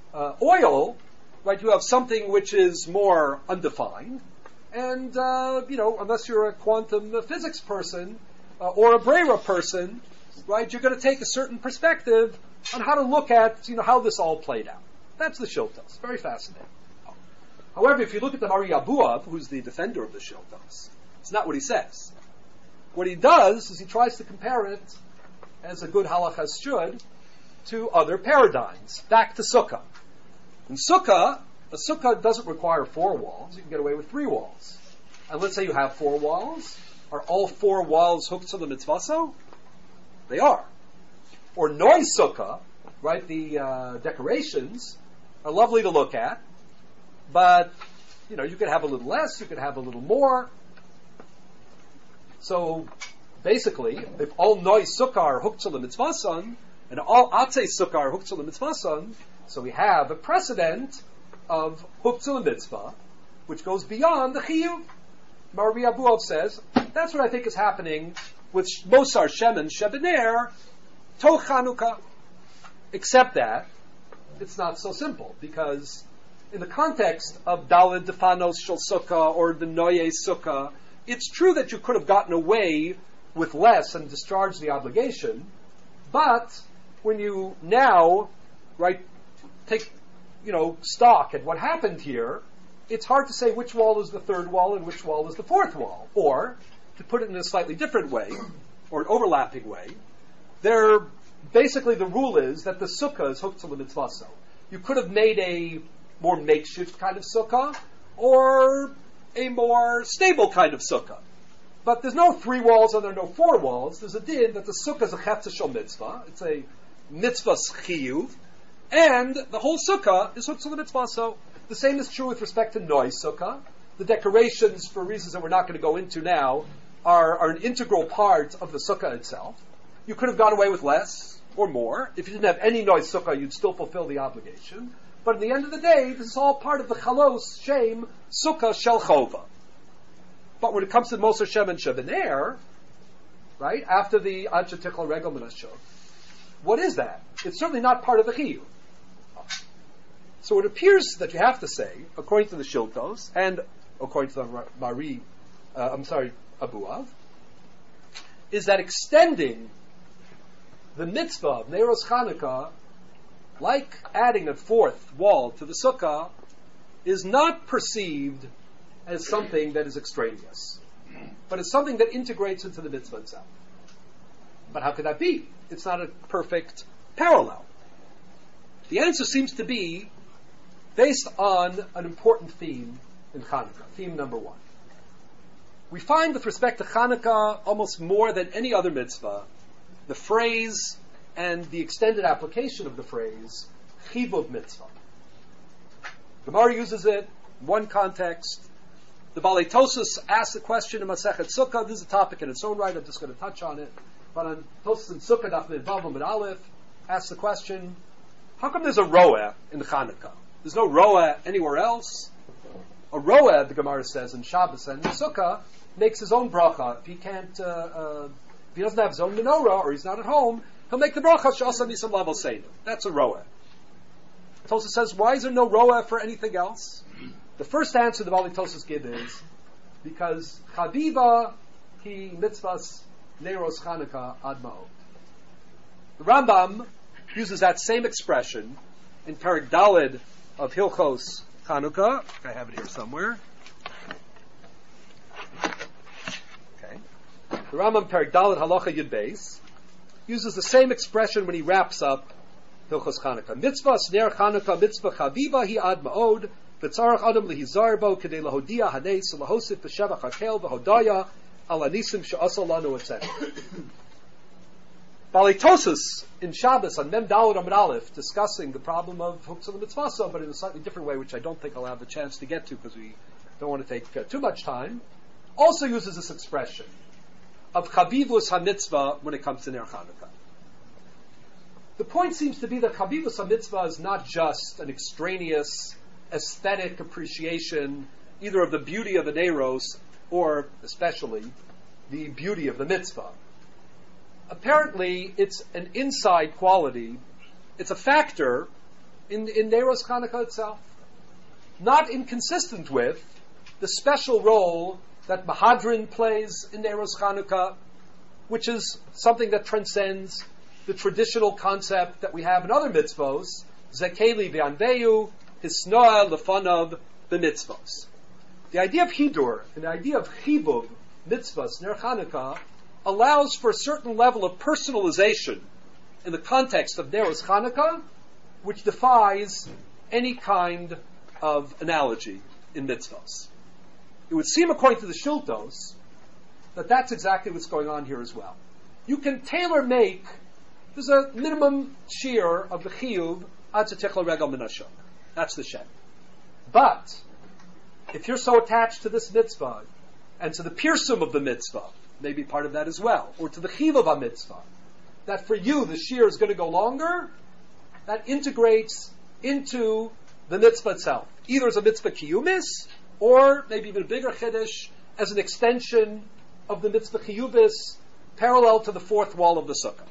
uh, oil, right, you have something which is more undefined. And, uh, you know, unless you're a quantum physics person uh, or a Brera person, right, you're going to take a certain perspective on how to look at, you know, how this all played out. That's the Shiltos. Very fascinating. However, if you look at the Mari Abuav, who's the defender of the Shiltos, it's not what he says. What he does is he tries to compare it, as a good halachas should, to other paradigms. Back to Sukkah. In Sukkah, a Sukkah doesn't require four walls. You can get away with three walls. And let's say you have four walls. Are all four walls hooked to the mitzvaso? They are. Or Noi Sukkah, right, the uh, decorations are lovely to look at, but, you know, you could have a little less, you could have a little more. So, basically, if all Noi Sukkah are hooked to the mitzvason, and all Atzei Sukkah are hooked to the mitzvason, so we have a precedent of hooked to the mitzvah, which goes beyond the chiyuv. Mari Abuav says, that's what I think is happening with Mosar Shemen Shebener to Chanukah. Except that it's not so simple, because in the context of Daled Defanos Shel Sukkah or the Noye Sukkah, it's true that you could have gotten away with less and discharged the obligation, but when you now, right, take, you know, stock at what happened here, it's hard to say which wall is the third wall and which wall is the fourth wall. Or, to put it in a slightly different way, or an overlapping way, there, basically the rule is that the sukkah is hooked to the mitzvaso. You could have made a more makeshift kind of sukkah, or a more stable kind of sukkah. But there's no three walls and there are no four walls. There's a din that the sukkah is a chetza shel mitzvah. It's a mitzvah chiyuv. And the whole sukkah is hooked to the mitzvaso. The same is true with respect to Noi Sukkah. The decorations, for reasons that we're not going to go into now, are, are an integral part of the Sukkah itself. You could have gone away with less or more. If you didn't have any Noi Sukkah, you'd still fulfill the obligation. But at the end of the day, this is all part of the Chalos, Shem, Sukkah, Shel Chova. But when it comes to Mosar Shemen Shebener, right, after the Anshe Tichel Regel Menashov, what is that? It's certainly not part of the Chiyuv. So it appears that you have to say, according to the Shiltos, and according to the Mari, uh, I'm sorry, Abuav, is that extending the mitzvah of Neiros Chanukah, like adding a fourth wall to the Sukkah, is not perceived as something that is extraneous, but as something that integrates into the mitzvah itself. But how could that be? It's not a perfect parallel. The answer seems to be based on an important theme in Chanukah, theme number one. We find with respect to Chanukah, almost more than any other mitzvah, the phrase and the extended application of the phrase, chivuv mitzvah. The Gemara uses it in one context. The Balei Tosas asks the question in Masechet Sukkah. This is a topic in its own right. I'm just going to touch on it. But on Tosas and Sukkah, Daf Mid Vav Mid Aleph, asks the question, how come there's a roeh in Chanukah? There's no roeh anywhere else. A roeh, the Gemara says in Shabbos and in Sukkah, makes his own bracha. If he can't, uh, uh, if he doesn't have his own menorah or he's not at home, he'll make the bracha Sh'asa Nisam Level Seder. That's a roeh. Tosas says, why is there no roeh for anything else? The first answer the Balei Tosas gives is because Chaviva hi mitzvahs neiros Chanukah ad ma'od. The Rambam uses that same expression in Perek Daled of Hilchos Chanukah. I have it here somewhere. Okay. The Rambam Perek Daled Halacha Yud Beis uses the same expression when he wraps up Hilchos Chanukah. Mitzvah sner Chanukah mitzvah chaviva hi ad ma'od v'tzarach adam lehizar bo kedei lahodia hanes lahosif b'shevach hakel v'hodaya al anisim she'asal lanu et cetera. Balei Tosas in Shabbos on Mem Daled Amud Aleph discussing the problem of hooks on the mitzvah, but in a slightly different way, which I don't think I'll have the chance to get to because we don't want to take uh, too much time, also uses this expression of chavivus ha-mitzvah when it comes to Ner Chanukah. The point seems to be that chavivus ha-mitzvah is not just an extraneous aesthetic appreciation either of the beauty of the Neiros or, especially, the beauty of the mitzvah. Apparently, it's an inside quality. It's a factor in, in Neiros Chanukah itself. Not inconsistent with the special role that Mahadrin plays in Neiros Chanukah, which is something that transcends the traditional concept that we have in other mitzvos, Zekeli v'anveyu, hisnoa lefonav b'mitzvos. The idea of Hidur and the idea of Chibub, mitzvahs, Ner Chanukah, allows for a certain level of personalization in the context of Neiros Chanukah, which defies any kind of analogy in mitzvahs. It would seem, according to the Shiltos, that that's exactly what's going on here as well. You can tailor-make, there's a minimum shear of the chiyuv ad tzetichel regal min hashuk. That's the shem. But if you're so attached to this mitzvah and to the pirsum of the mitzvah, maybe part of that as well, or to the chiyuv of a mitzvah, that for you the shear is going to go longer, that integrates into the mitzvah itself, either as a mitzvah kiyumis, or maybe even a bigger chiddush, as an extension of the mitzvah chiyuvis, parallel to the fourth wall of the sukkah.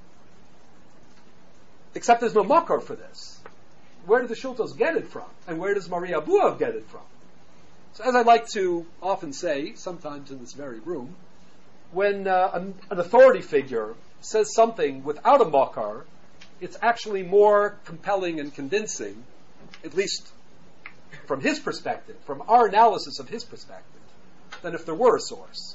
Except there's no makar for this. Where do the Shultos get it from? And where does Maria Abuav get it from? So as I like to often say, sometimes in this very room, when uh, an, an authority figure says something without a makar, it's actually more compelling and convincing, at least from his perspective, from our analysis of his perspective, than if there were a source.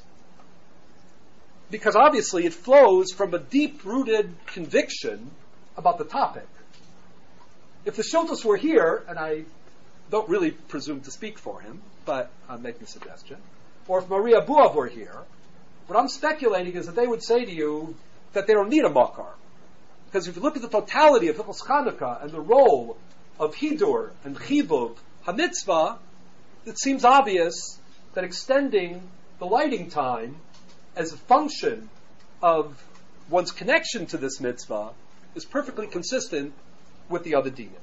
Because obviously it flows from a deep-rooted conviction about the topic. If the Shiltos were here, and I don't really presume to speak for him, but I'm making a suggestion, or if Maria Buav were here, what I'm speculating is that they would say to you that they don't need a makar. Because if you look at the totality of Hilchos Chanukah and the role of Hidur and Chibuv HaMitzvah, it seems obvious that extending the lighting time as a function of one's connection to this mitzvah is perfectly consistent with the other dinim.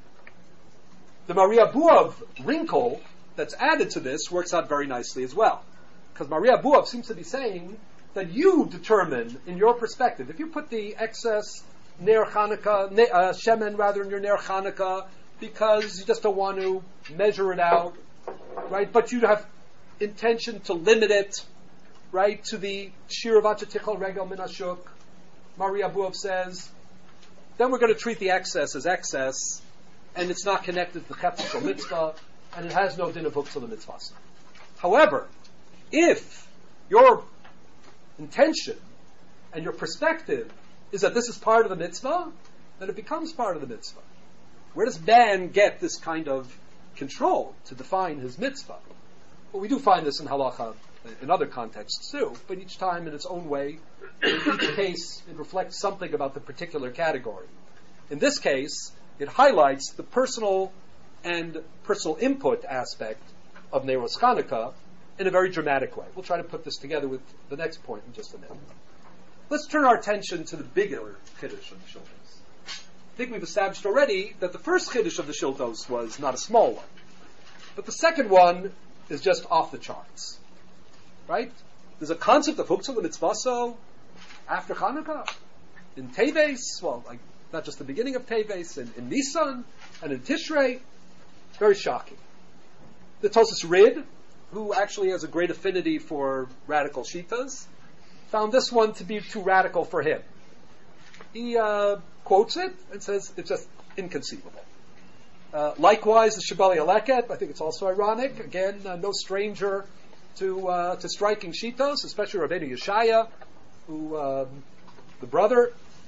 The Maria Buav wrinkle that's added to this works out very nicely as well. Because Maria Buav seems to be saying that you determine, in your perspective, if you put the excess Ner Chanukah, ne, uh, Shemen rather, in your Ner Chanukah, because you just don't want to measure it out, right? But you have intention to limit it, right, to the Shir of Achatichel Regel Min Hashuk. Maria Buav says, then we're going to treat the excess as excess, and it's not connected to the Chetzel Mitzvah, and it has no din of Huksel Mitzvah. However, if your intention and your perspective is that this is part of the mitzvah, then it becomes part of the mitzvah. Where does man get this kind of control to define his mitzvah? Well, we do find this in halacha, in other contexts too, but each time in its own way. In each case, it reflects something about the particular category. In this case, it highlights the personal and personal input aspect of Neiros Chanukah in a very dramatic way. We'll try to put this together with the next point in just a minute. Let's turn our attention to the bigger chiddush of the Shiltos. I think we've established already that the first chiddush of the Shiltos was not a small one. But the second one is just off the charts. Right? There's a concept of Huksel Mitzvaso after Chanukah. In Teves, well, like, not just the beginning of Teves, in, in Nisan and in Tishrei. Very shocking. The Tosas Rid, who actually has a great affinity for radical Shitas, found this one to be too radical for him. He uh, quotes it and says it's just inconceivable. Uh, likewise, the Shibali Aleket, I think it's also ironic. Again, uh, no stranger to uh, to striking Shitos, especially Rabbeinu Yeshaya, who um, the brother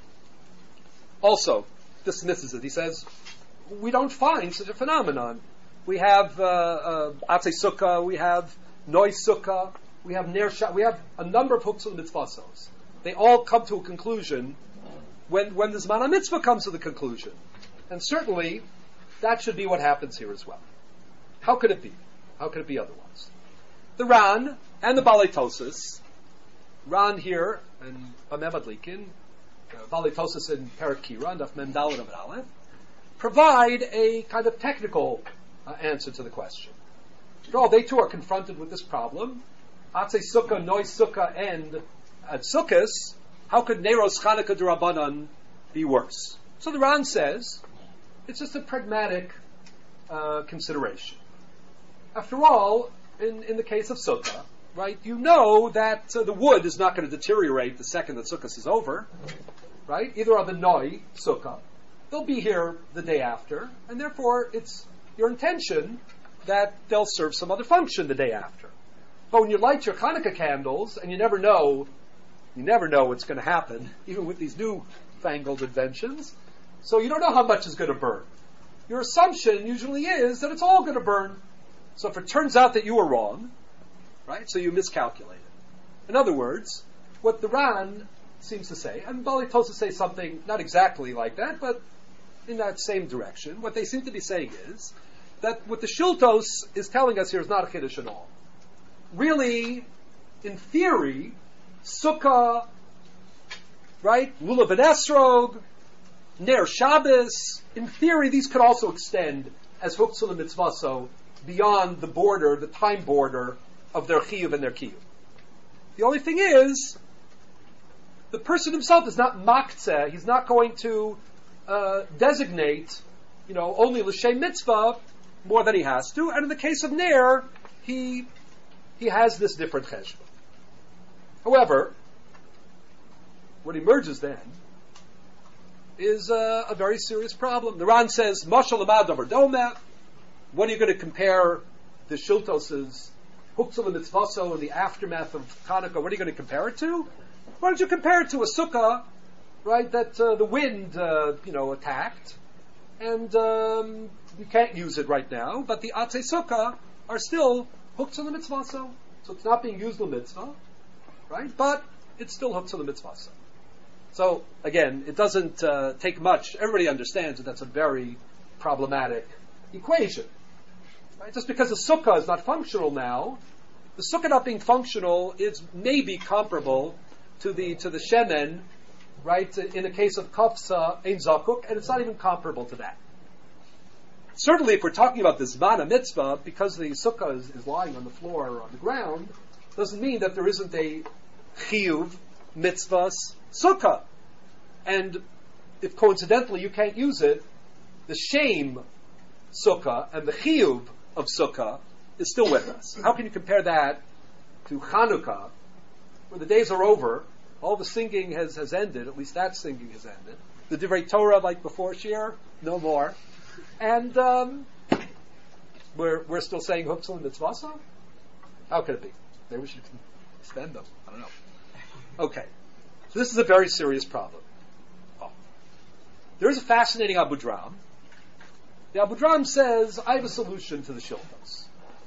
also dismisses it. He says, we don't find such a phenomenon. We have uh, uh, Atzei Sukkah, we have Noi Sukkah, we have Ner Shah, we have a number of Huksel Mitzvasos. They all come to a conclusion when, when the Zman HaMitzvah comes to the conclusion. And certainly, that should be what happens here as well. How could it be? How could it be otherwise? The Ran and the Balei Tosas, Ran here and Bameh Madlikin, uh, Balei Tosas in Perek Kira, and Daf Mem Daled Amud Aleph, provide a kind of technical uh, answer to the question. After all, they too are confronted with this problem. Atzei Sukkah, Noi Sukkah, and at Sukkos, how could Neiros Chanukah D'Rabbanan be worse? So the Ran says, It's just a pragmatic uh, consideration. After all, in, in the case of Sukkah, right, you know that uh, the wood is not going to deteriorate the second that Sukkot is over, right? Either on the Noi Sukkah, they'll be here the day after, and therefore it's your intention that they'll serve some other function the day after. But when you light your Hanukkah candles, and you never know, you never know what's going to happen, even with these new-fangled inventions, so you don't know how much is going to burn. Your assumption usually is that it's all going to burn. So if it turns out that you were wrong, right, so you miscalculated. In other words, what the Ran seems to say, and Bali Tosa say something not exactly like that, but in that same direction, what they seem to be saying is that what the Shiltos is telling us here is not a Chiddush at all. Really, in theory, Sukkah, right, Lulav and Esrog, Ner Shabbos, in theory these could also extend as Huktzul and Mitzvaso beyond the border, the time border of their Chiyuv and their Kiyuv. The only thing is, the person himself is not Maktzeh, he's not going to uh, designate, you know, only L'Shem Mitzvah more than he has to, and in the case of Ner, he he has this different cheshbon. However, what emerges then is uh, a very serious problem. The Ran says, Mashal Amad Davar Domeh. What are you going to compare the Shiltos's Huktzul and Mitzvaso in the aftermath of Hanukkah? What are you going to compare it to? Why don't you compare it to a Sukkah, right, that uh, the wind, uh, you know, attacked, and um, you can't use it right now, but the Atzei Sukkah are still Huktzul and Mitzvaso. So it's not being used in mitzvah, right? But it's still Huktzul and Mitzvaso. So, again, it doesn't uh, take much. Everybody understands that that's a very problematic equation. Right? Just because the sukkah is not functional now, the sukkah not being functional is maybe comparable to the to the shemen, right? In the case of kafsa ein zakuk, and it's not even comparable to that. Certainly, if we're talking about the zman mitzvah, because the sukkah is, is lying on the floor or on the ground, doesn't mean that there isn't a chiyuv mitzvahs sukkah. And if coincidentally you can't use it, the shame sukkah and the chiyuv of sukkah is still with us. How can you compare that to Chanukah, where the days are over, all the singing has, has ended, at least that singing has ended. The Divrei Torah, like before Shir, no more. And um, we're we're still saying Huktzul and Mitzvaso? How could it be? Maybe we should spend them. I don't know. Okay. So this is a very serious problem. Oh. There is a fascinating Abu Dram. The Abu Dram says, I have a solution to the Shiltos.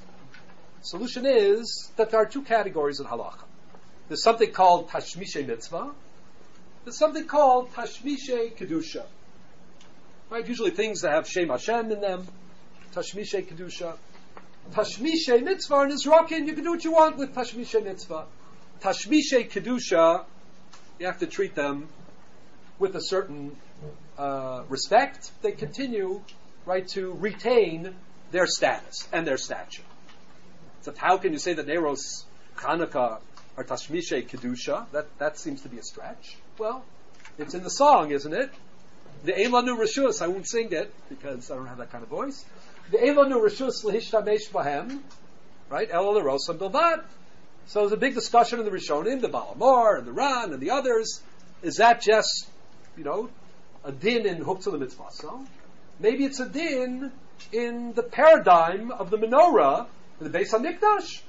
The solution is that there are two categories in halacha. There's something called Tashmishe Mitzvah. There's something called Tashmishe Kedusha. Right? Usually things that have Shem Hashem in them. Tashmishe Kedusha. Tashmishe Mitzvah and Nizrakin, you can do what you want with Tashmishe Mitzvah. Tashmishe Kedusha, you have to treat them with a certain uh, respect. They continue, right, to retain their status and their stature. So how can you say that Neros, Chanukah are Tashmishe Kedusha? That that seems to be a stretch. Well, it's in the song, isn't it? The Eilanu Rishus, I won't sing it because I don't have that kind of voice. The Eilanu Rishus Lehishtamesh Bahem, right? El Rosam Bilvad. So there's a big discussion in the Rishonim, the Balamor and the Ran and the others. Is that just, you know, a din in Huktzul Mitzvaso? Maybe it's a din in the paradigm of the menorah in the Beis HaMikdash,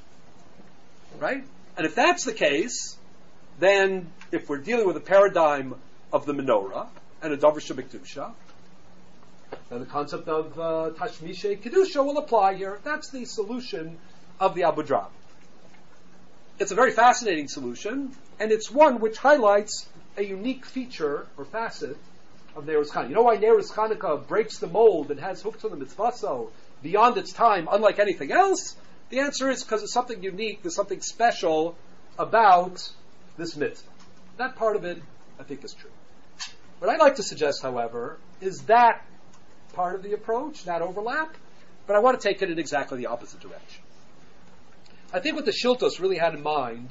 right? And if that's the case, then if we're dealing with a paradigm of the menorah and a Davar Shebekdusha, then the concept of uh, Tashmishe Kedusha will apply here. That's the solution of the Abu Dram. It's a very fascinating solution, and it's one which highlights a unique feature or facet of Neros Chanukah. You know why Neros Chanukah breaks the mold and has Huktzul and Mitzvaso beyond its time, unlike anything else? The answer is because there's something unique, there's something special about this mitzvah. That part of it, I think, is true. What I'd like to suggest, however, is that part of the approach, that overlap, but I want to take it in exactly the opposite direction. I think what the Shiltos really had in mind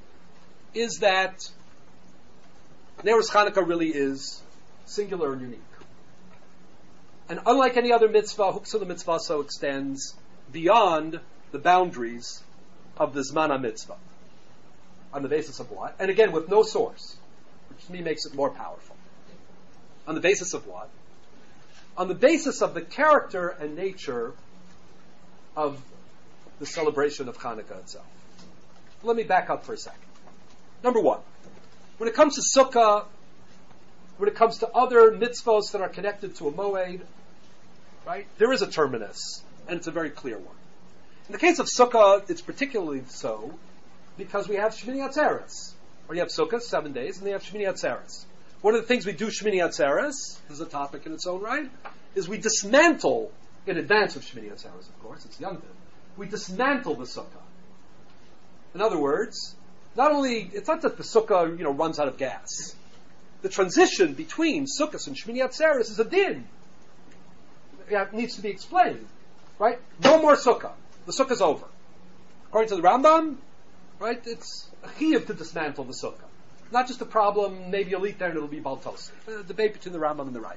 is that Neros Chanukah really is singular and unique. And unlike any other mitzvah, Huksula mitzvah so extends beyond the boundaries of the Zman mitzvah. On the basis of what? And again, with no source, which to me makes it more powerful. On the basis of what? On the basis of the character and nature of the celebration of Hanukkah itself. Let me back up for a second. Number one, when it comes to Sukkah, when it comes to other mitzvahs that are connected to a moed, right, there is a terminus, and it's a very clear one. In the case of Sukkah, it's particularly so because we have Shmini Atzeres. Or you have Sukkah, seven days, and they have Shmini Atzeres. One of the things we do Shmini Atzeres, this is a topic in its own right, is we dismantle, in advance of Shmini Atzeres, of course, it's Yom Tov, we dismantle the Sukkah. In other words, not only, it's not that the Sukkah, you know, runs out of gas. The transition between Sukkot and Shmini Atzeres is a din. It needs to be explained, right? No more Sukkah. The Sukkah is over. According to the Rambam, right, it's a chiyuv to dismantle the Sukkah. Not just a problem, maybe you'll eat there and it'll be baltos. A debate between the Rambam and the Raya.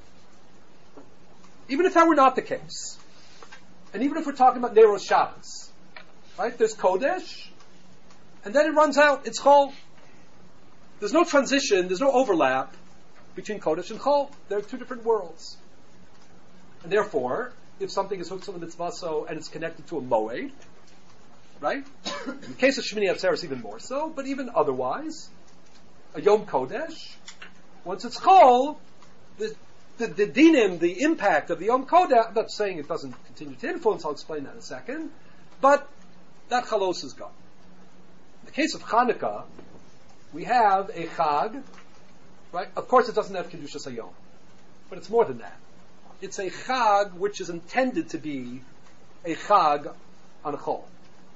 Even if that were not the case, and even if we're talking about Neiros Shabbos, right, there's Kodesh, and then it runs out, it's Chol. There's no transition, there's no overlap between Kodesh and Chol. They're two different worlds. And therefore, if something is Huksula mitzvah so, and it's connected to a moed, right? In the case of Shmini Atzeres, even more so, but even otherwise, a Yom Kodesh, once it's Chol, the, the, the dinim, the impact of the Yom Kodesh, I'm not saying it doesn't continue to influence, I'll explain that in a second, but that chalos is gone. In the case of Hanukkah, we have a Chag, right? Of course it doesn't have Kedushas Hayom, but it's more than that. It's a Chag which is intended to be a Chag on a Chol.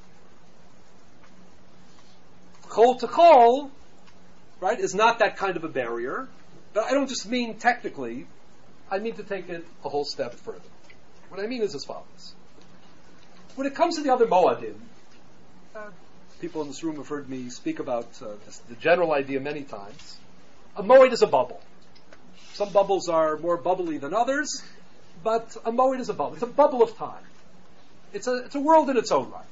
Chol to Chol, right, is not that kind of a barrier, but I don't just mean technically, I mean to take it a whole step further. What I mean is as follows. When it comes to the other Moadim, uh, people in this room have heard me speak about uh, this, the general idea many times. A moed is a bubble. Some bubbles are more bubbly than others, but a moed is a bubble. It's a bubble of time. It's a, it's a world in its own right.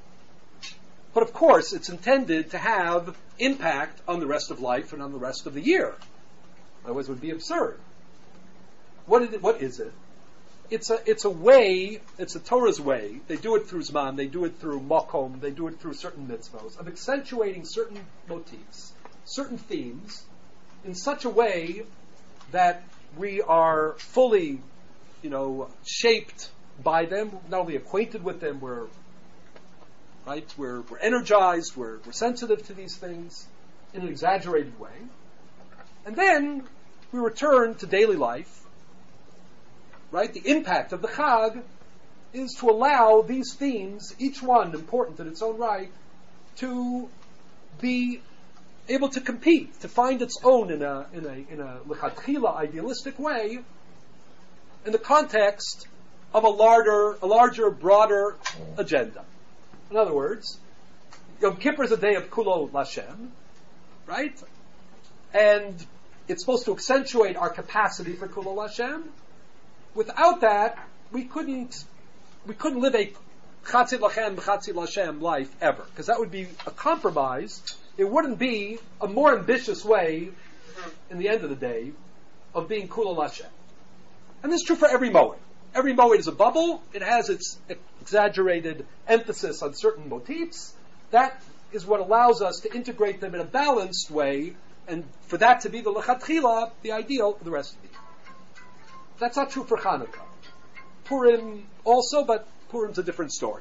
But of course, it's intended to have impact on the rest of life and on the rest of the year. Otherwise, it would be absurd. What is it? What is it? It's a, it's a way, it's a Torah's way. They do it through Zman, they do it through Makom, they do it through certain mitzvahs, of accentuating certain motifs, certain themes, in such a way that we are fully, you know, shaped by them, not only acquainted with them, we're, right, we're, we're energized, we're, we're sensitive to these things in an exaggerated way. And then we return to daily life. Right? The impact of the Chag is to allow these themes, each one important in its own right, to be able to compete, to find its own in a in a in a lechatchila idealistic way, in the context of a larger, a larger, broader agenda. In other words, Yom Kippur is a day of Kulo Lashem, right? And it's supposed to accentuate our capacity for Kulo Lashem. Without that, we couldn't we couldn't live a Chatzit Lachem, Chatzit Lashem life ever, because that would be a compromise. It wouldn't be a more ambitious way, in the end of the day, of being Kula Lashem. And this is true for every moed. Every moed is a bubble. It has its exaggerated emphasis on certain motifs. That is what allows us to integrate them in a balanced way, and for that to be the lechatchila, the ideal for the rest of the year. That's not true for Hanukkah. Purim also, but Purim's a different story.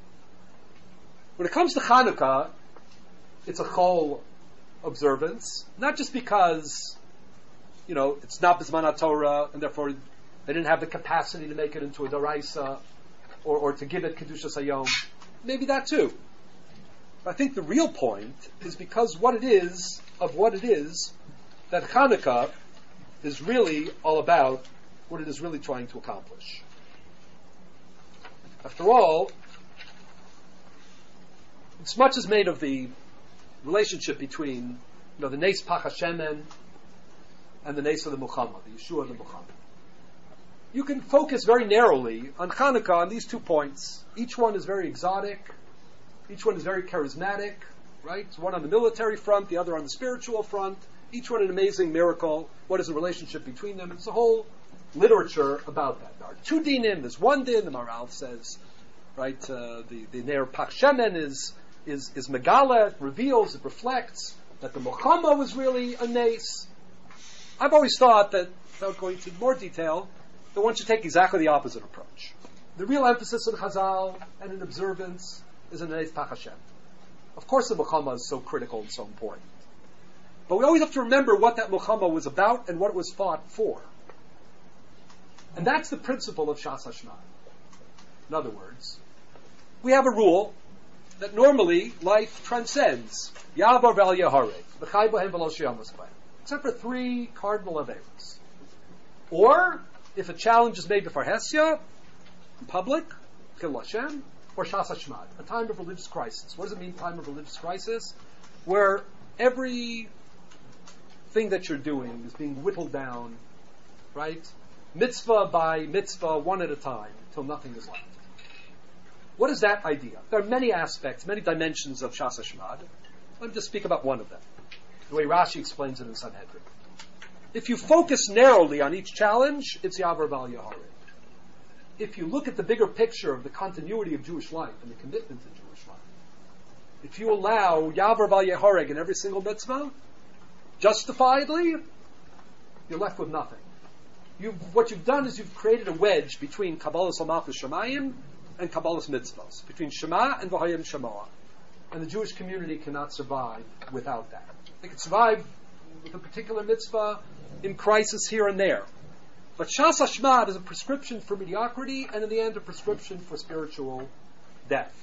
When it comes to Hanukkah, it's a Chol observance, not just because, you know, it's not B'zman HaTorah, and therefore they didn't have the capacity to make it into a Daraisa, or, or to give it Kedushas Hayom. Maybe that too. But I think the real point is because what it is, of what it is, that Hanukkah is really all about what it is really trying to accomplish. After all, it's much is made of the relationship between, you know, the Nes Pach HaShemen and the Nes of the Muhammad, the Yeshua of the Muhammad. you can focus very narrowly on Hanukkah on these two points. Each one is very exotic. Each one is very charismatic, right? One on the military front, the other on the spiritual front. Each one an amazing miracle. What is the relationship between them? It's a whole literature about that. There are two dinim. There's one din. The Maral says, right? Uh, the the Ner Pach Shemen is is is megala. It reveals, it reflects that the Milchama was really a nace. I've always thought that, without going into more detail, that one should take exactly the opposite approach. The real emphasis in Chazal and in observance is in Neis Pach Hashem. Of course, the Milchama is so critical and so important. But we always have to remember what that Milchama was about and what it was fought for. And that's the principle of Shas Hashma. In other words, we have a rule that normally life transcends. Yavar vel Yehare, v'chai bohem v'lo sheyamus b'hem. Except for three cardinal averos. Or, if a challenge is made before Hesya, in public, Chil Hashem, or Shas Hashmad, a time of religious crisis. What does it mean, time of religious crisis? Where every thing that you're doing is being whittled down, right? Mitzvah by mitzvah, one at a time, until nothing is left. What is that idea? There are many aspects, many dimensions of Shas Hashmad. Let me just speak about one of them. The way Rashi explains it in Sanhedrin. If you focus narrowly on each challenge, it's Yavar val Yehare. If you look at the bigger picture of the continuity of Jewish life and the commitment to Jewish life, if you allow Yavar val Yehare in every single mitzvah, justifiedly, you're left with nothing. You've, what you've done is you've created a wedge between Kabbalas Malchus Shemayim and Kabbalas Mitzvahs, between Shema and V'hayim Shemoah. And the Jewish community cannot survive without that. They can survive with a particular mitzvah in crisis here and there. But Shas Hashmad is a prescription for mediocrity and in the end a prescription for spiritual death.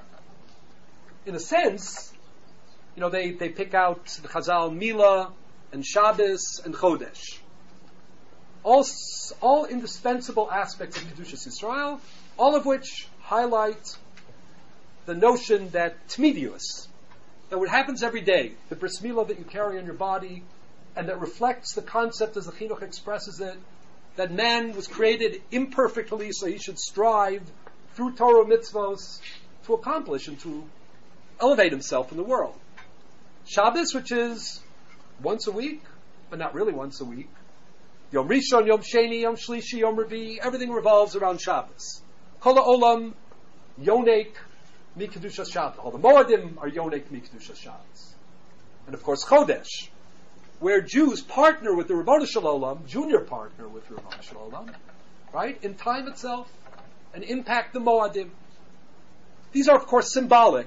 In a sense, you know, they, they pick out the Chazal Mila and Shabbos and Chodesh. All, all indispensable aspects of Kedushas Yisrael, all of which highlight the notion that Tmidius, that what happens every day, the bris milah that you carry on your body, and that reflects the concept as the Chinuch expresses it, that man was created imperfectly, so he should strive through Torah mitzvos to accomplish and to elevate himself in the world. Shabbos, which is once a week, but not really once a week. Yom Rishon, Yom Sheni, Yom Shlishi, Yom Revi, everything revolves around Shabbos. Kol ha'olam, Yonek, Mikedushas Shabbos. All the Moadim are Yonek Mikedushas Shabbos. And of course Chodesh, where Jews partner with the Ribono Shel Olam, junior partner with the Ribono Shel Olam, right, in time itself, and impact the Moadim. These are of course symbolic.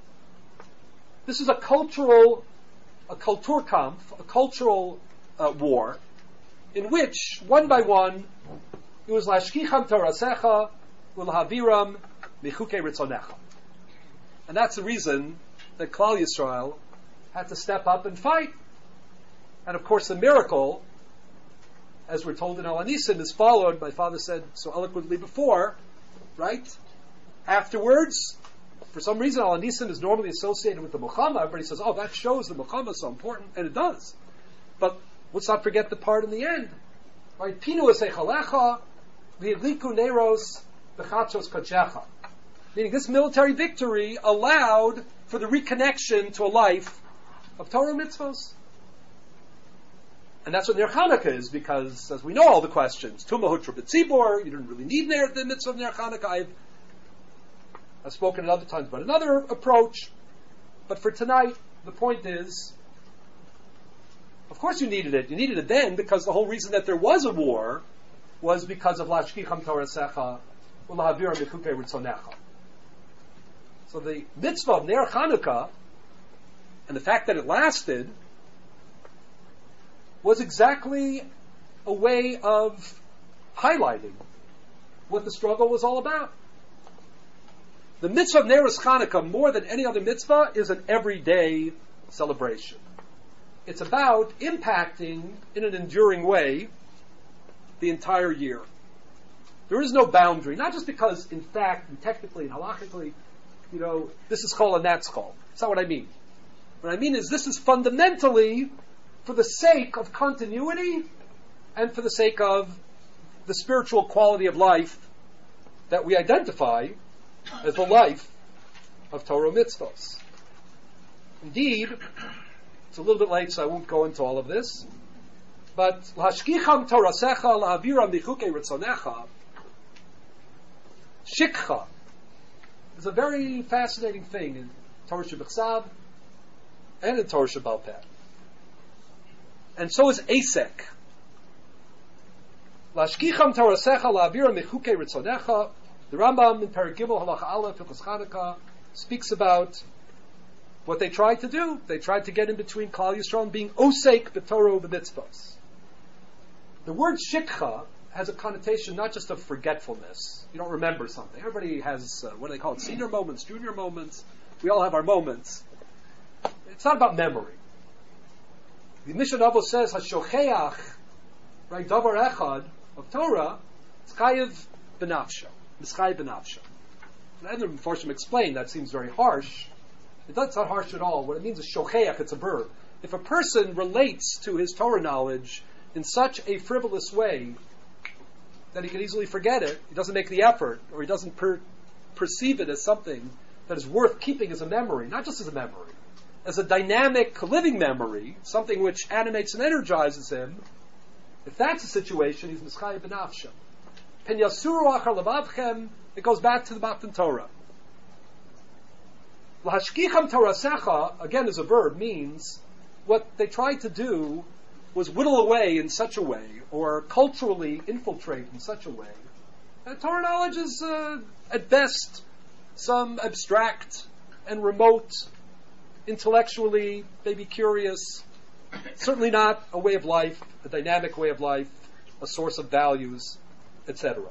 This is a cultural, a Kulturkampf, a cultural uh, war, in which, one by one, it was Lashkicham Torasecha, Ulhaviram, Michuke Ritzonecha. And that's the reason that Klal Yisrael had to step up and fight. And of course the miracle, as we're told in Al Anisim, is followed, my father said so eloquently before, right? Afterwards, for some reason Al Anisim is normally associated with the Milchama. Everybody says, oh, that shows the Milchama is so important, and it does. But let's not forget the part in the end. Right? Pinu esechalecha, v'yidliku neros, v'chatzos kachecha. Meaning this military victory allowed for the reconnection to a life of Torah mitzvos. And that's what Ner Chanukah is, because, as we know all the questions, Tumah Hutra B'tzibor, you didn't really need Ner, the mitzvah of Ner Chanukah. I've, I've spoken at other times about another approach. But for tonight, the point is, of course you needed it. You needed it then because the whole reason that there was a war was because of Lashkicham Torasecha Ulahavira Michuke Ritzonecha. So the mitzvah of Ner Chanukah, and the fact that it lasted, was exactly a way of highlighting what the struggle was all about. The mitzvah of Ner Chanukah, more than any other mitzvah, is an everyday celebration. It's about impacting in an enduring way the entire year. There is no boundary, not just because, in fact, and technically and halachically, you know, this is chol and that's chol. That's not what I mean. What I mean is this is fundamentally for the sake of continuity and for the sake of the spiritual quality of life that we identify as the life of Torah mitzvos. Indeed, it's a little bit late, so I won't go into all of this, but L'hashkicham Torasecha la'avira michukei ritzonecha, shikcha, is a very fascinating thing in Torah Shebechsav and in Torah Shebal Peh. And so is Asek. L'hashkicham Torasecha la'avira michukei ritzonecha. The Rambam in Perek Gimel Halacha Aleph Hilchos Chanukah speaks about what they tried to do. They tried to get in between Klal Yisrael and being osek b'Torah b'mitzvos. The word shikcha has a connotation not just of forgetfulness. You don't remember something. Everybody has, uh, what do they call it, senior moments, junior moments. We all have our moments. It's not about memory. The Mishnah Avos says, HaShocheach, right, Davar Echad, of Torah, it's chayiv b'nafsho. Mischai b'nafsho. And the Mepharshim explained that seems very harsh. It does, it's not harsh at all. What it means is shocheach, it's a verb. If a person relates to his Torah knowledge in such a frivolous way that he can easily forget it, he doesn't make the effort, or he doesn't per- perceive it as something that is worth keeping as a memory, not just as a memory, as a dynamic, living memory, something which animates and energizes him, if that's the situation, he's mischai b'nafsho. Pen yasuru achar levavchem, it goes back to the Matan Torah. L'hashkicham Torasecha, again as a verb, means what they tried to do was whittle away in such a way, or culturally infiltrate in such a way, that Torah knowledge is, uh, at best, some abstract and remote, intellectually, maybe curious, certainly not a way of life, a dynamic way of life, a source of values, et cetera.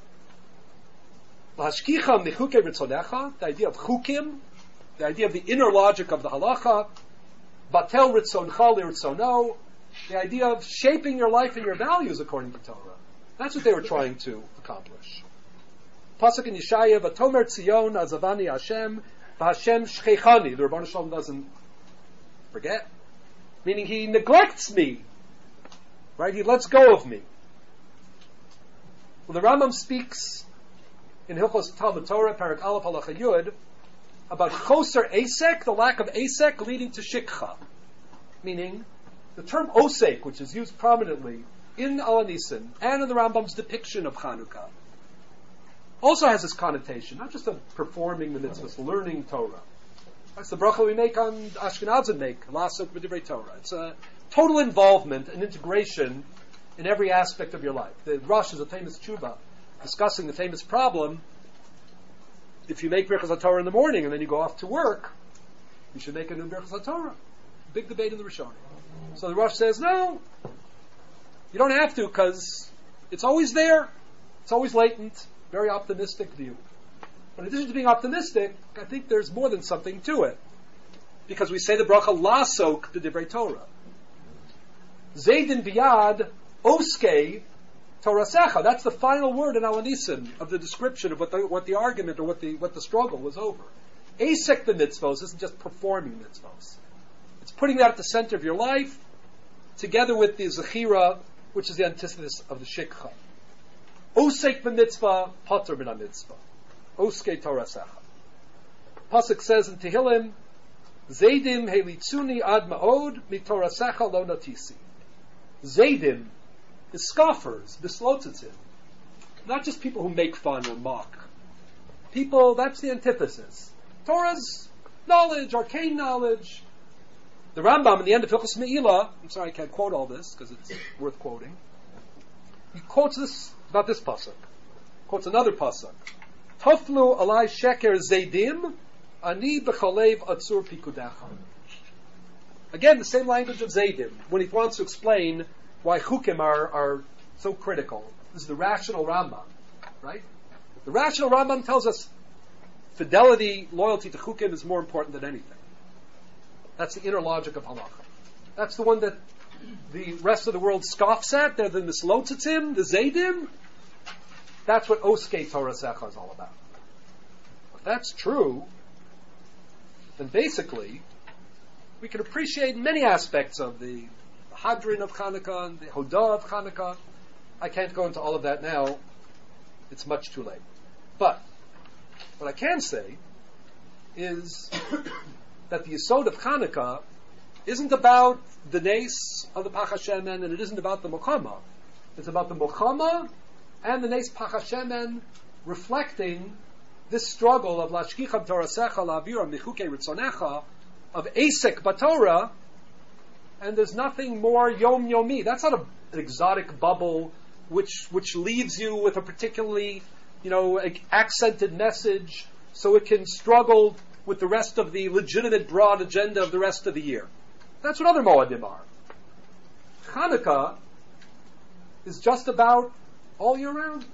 L'hashkicham michukei ritzonecha, the idea of chukim, the idea of the inner logic of the halacha, batel ritzoncha liritzono, the idea of shaping your life and your values according to Torah. That's what they were trying to accomplish. Pasuk in Yeshaya, v'tomer Tzion azavani Hashem, v'Hashem shcheichani. The Rebbeinu Shalom doesn't forget, meaning he neglects me, right? He lets go of me. Well, the Rambam speaks in Hilchos Talmud Torah, Perek Aleph Halacha Yud, about choser asek, the lack of asek leading to shikcha. Meaning, the term osek, which is used prominently in Al Hanisim and in the Rambam's depiction of Chanukah, also has this connotation, not just of performing the mitzvahs, learning Torah. That's the bracha we make on Ashkenazim make, Lasok b'divrei Torah. It's a total involvement and integration in every aspect of your life. The Rosh is a famous tshuva discussing the famous problem. If you make Birchas HaTorah in the morning and then you go off to work, you should make a new Birchas HaTorah. Big debate in the Rishonim. So the Rosh says, no, you don't have to because it's always there. It's always latent. Very optimistic view. But in addition to being optimistic, I think there's more than something to it. Because we say the bracha lasok b'divrei Torah. Zaydin biyad oskei Torasecha. That's the final word in Al Hanisim of the description of what the, what the argument or what the what the struggle was over. Asek the mitzvos isn't just performing mitzvos. It's putting that at the center of your life, together with the zechira, which is the antithesis of the shikcha. Osek the mitzvah, pater min mitzvah. Oskei Torasecha. Pasuk says in Tehillim, Zaydim helitzuni ad ma'od mitorasecha lo natisi. Zaydim is scoffers, bislotitzim. Not just people who make fun or mock. People, that's the antithesis. Torah's knowledge, arcane knowledge. The Rambam in the end of Hilchos Me'ilah, I'm sorry I can't quote all this because it's worth quoting. He quotes this about this pasuk. Quotes another pasuk. Toflu alai sheker zaydim, ani b'chalev atzur pikudecha. Again, the same language of Zaydim, when he wants to explain why chukim are, are so critical. This is the rational Rambam, right? The rational Rambam tells us fidelity, loyalty to chukim is more important than anything. That's the inner logic of halacha. That's the one that the rest of the world scoffs at. They're the mislotzitim, the Zaydim. That's what Oskei Torasecha is all about. If that's true, then basically we can appreciate many aspects of the Hadrin of Chanukah and the Hodah of Chanukah I can't go into all of that now. It's much too late. But what I can say is that the Yesod of Hanukkah isn't about the Nes of the Pach HaShemen, and it isn't about the Mochama. It's about the Mochama and the Nes Pach HaShemen reflecting this struggle of Lashkicham Torasecha La'avira Michuke Ritzonecha, of Asik Batorah, and there's nothing more Yom Yomi. That's not a, an exotic bubble which which leaves you with a particularly, you know, accented message so it can struggle with the rest of the legitimate broad agenda of the rest of the year. That's what other Moadim are. Hanukkah is just about all year round.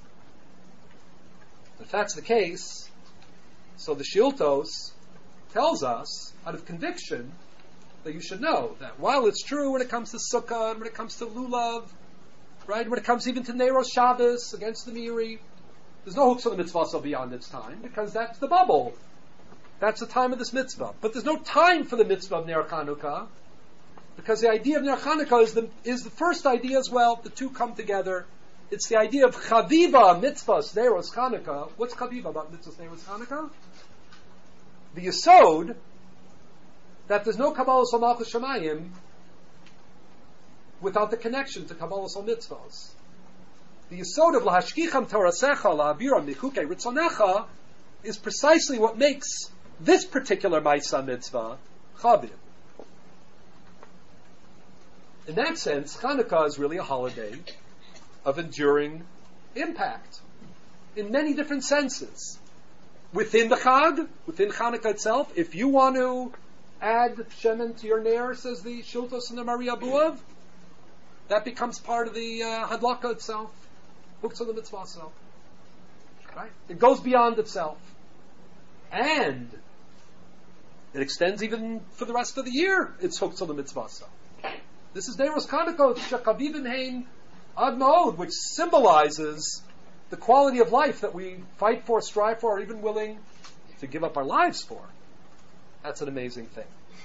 If that's the case, so the Shiltos tells us, out of conviction, that you should know that while it's true when it comes to Sukkah, and when it comes to Lulav, right, when it comes even to Neiros Shabbos against the Miri, there's no hooks on the mitzvah beyond its time, because that's the bubble. That's the time of this mitzvah. But there's no time for the mitzvah of Ner Chanukah, because the idea of Ner Chanukah is the, is the first idea as well. The two come together. It's the idea of Chaviva mitzvahs Neiros Chanukah. What's Chaviva about mitzvahs Neiros Chanukah? The Yesod that there's no Kabbalah Sol Malchus Shemayim without the connection to Kabbalah Sol Mitzvahs. The Yesod of Lahashkicham Torasecha La'avira Michuke Ritzonecha is precisely what makes this particular Maisa Mitzvah Chaviv. In that sense, Chanukah is really a holiday of enduring impact in many different senses. Within the Chag, within Chanukah itself, if you want to add shemen to your ner, says the Shiltos and the Maria Buav, that becomes part of the uh, Hadlaka itself, hooks of the mitzvah itself. Right? It goes beyond itself. And it extends even for the rest of the year, it's hooks of the mitzvah itself. This is Neiros Chanukah, Shekavivim Hein Ad Ma'od, which symbolizes the quality of life that we fight for, strive for, or even willing to give up our lives for. That's an amazing thing.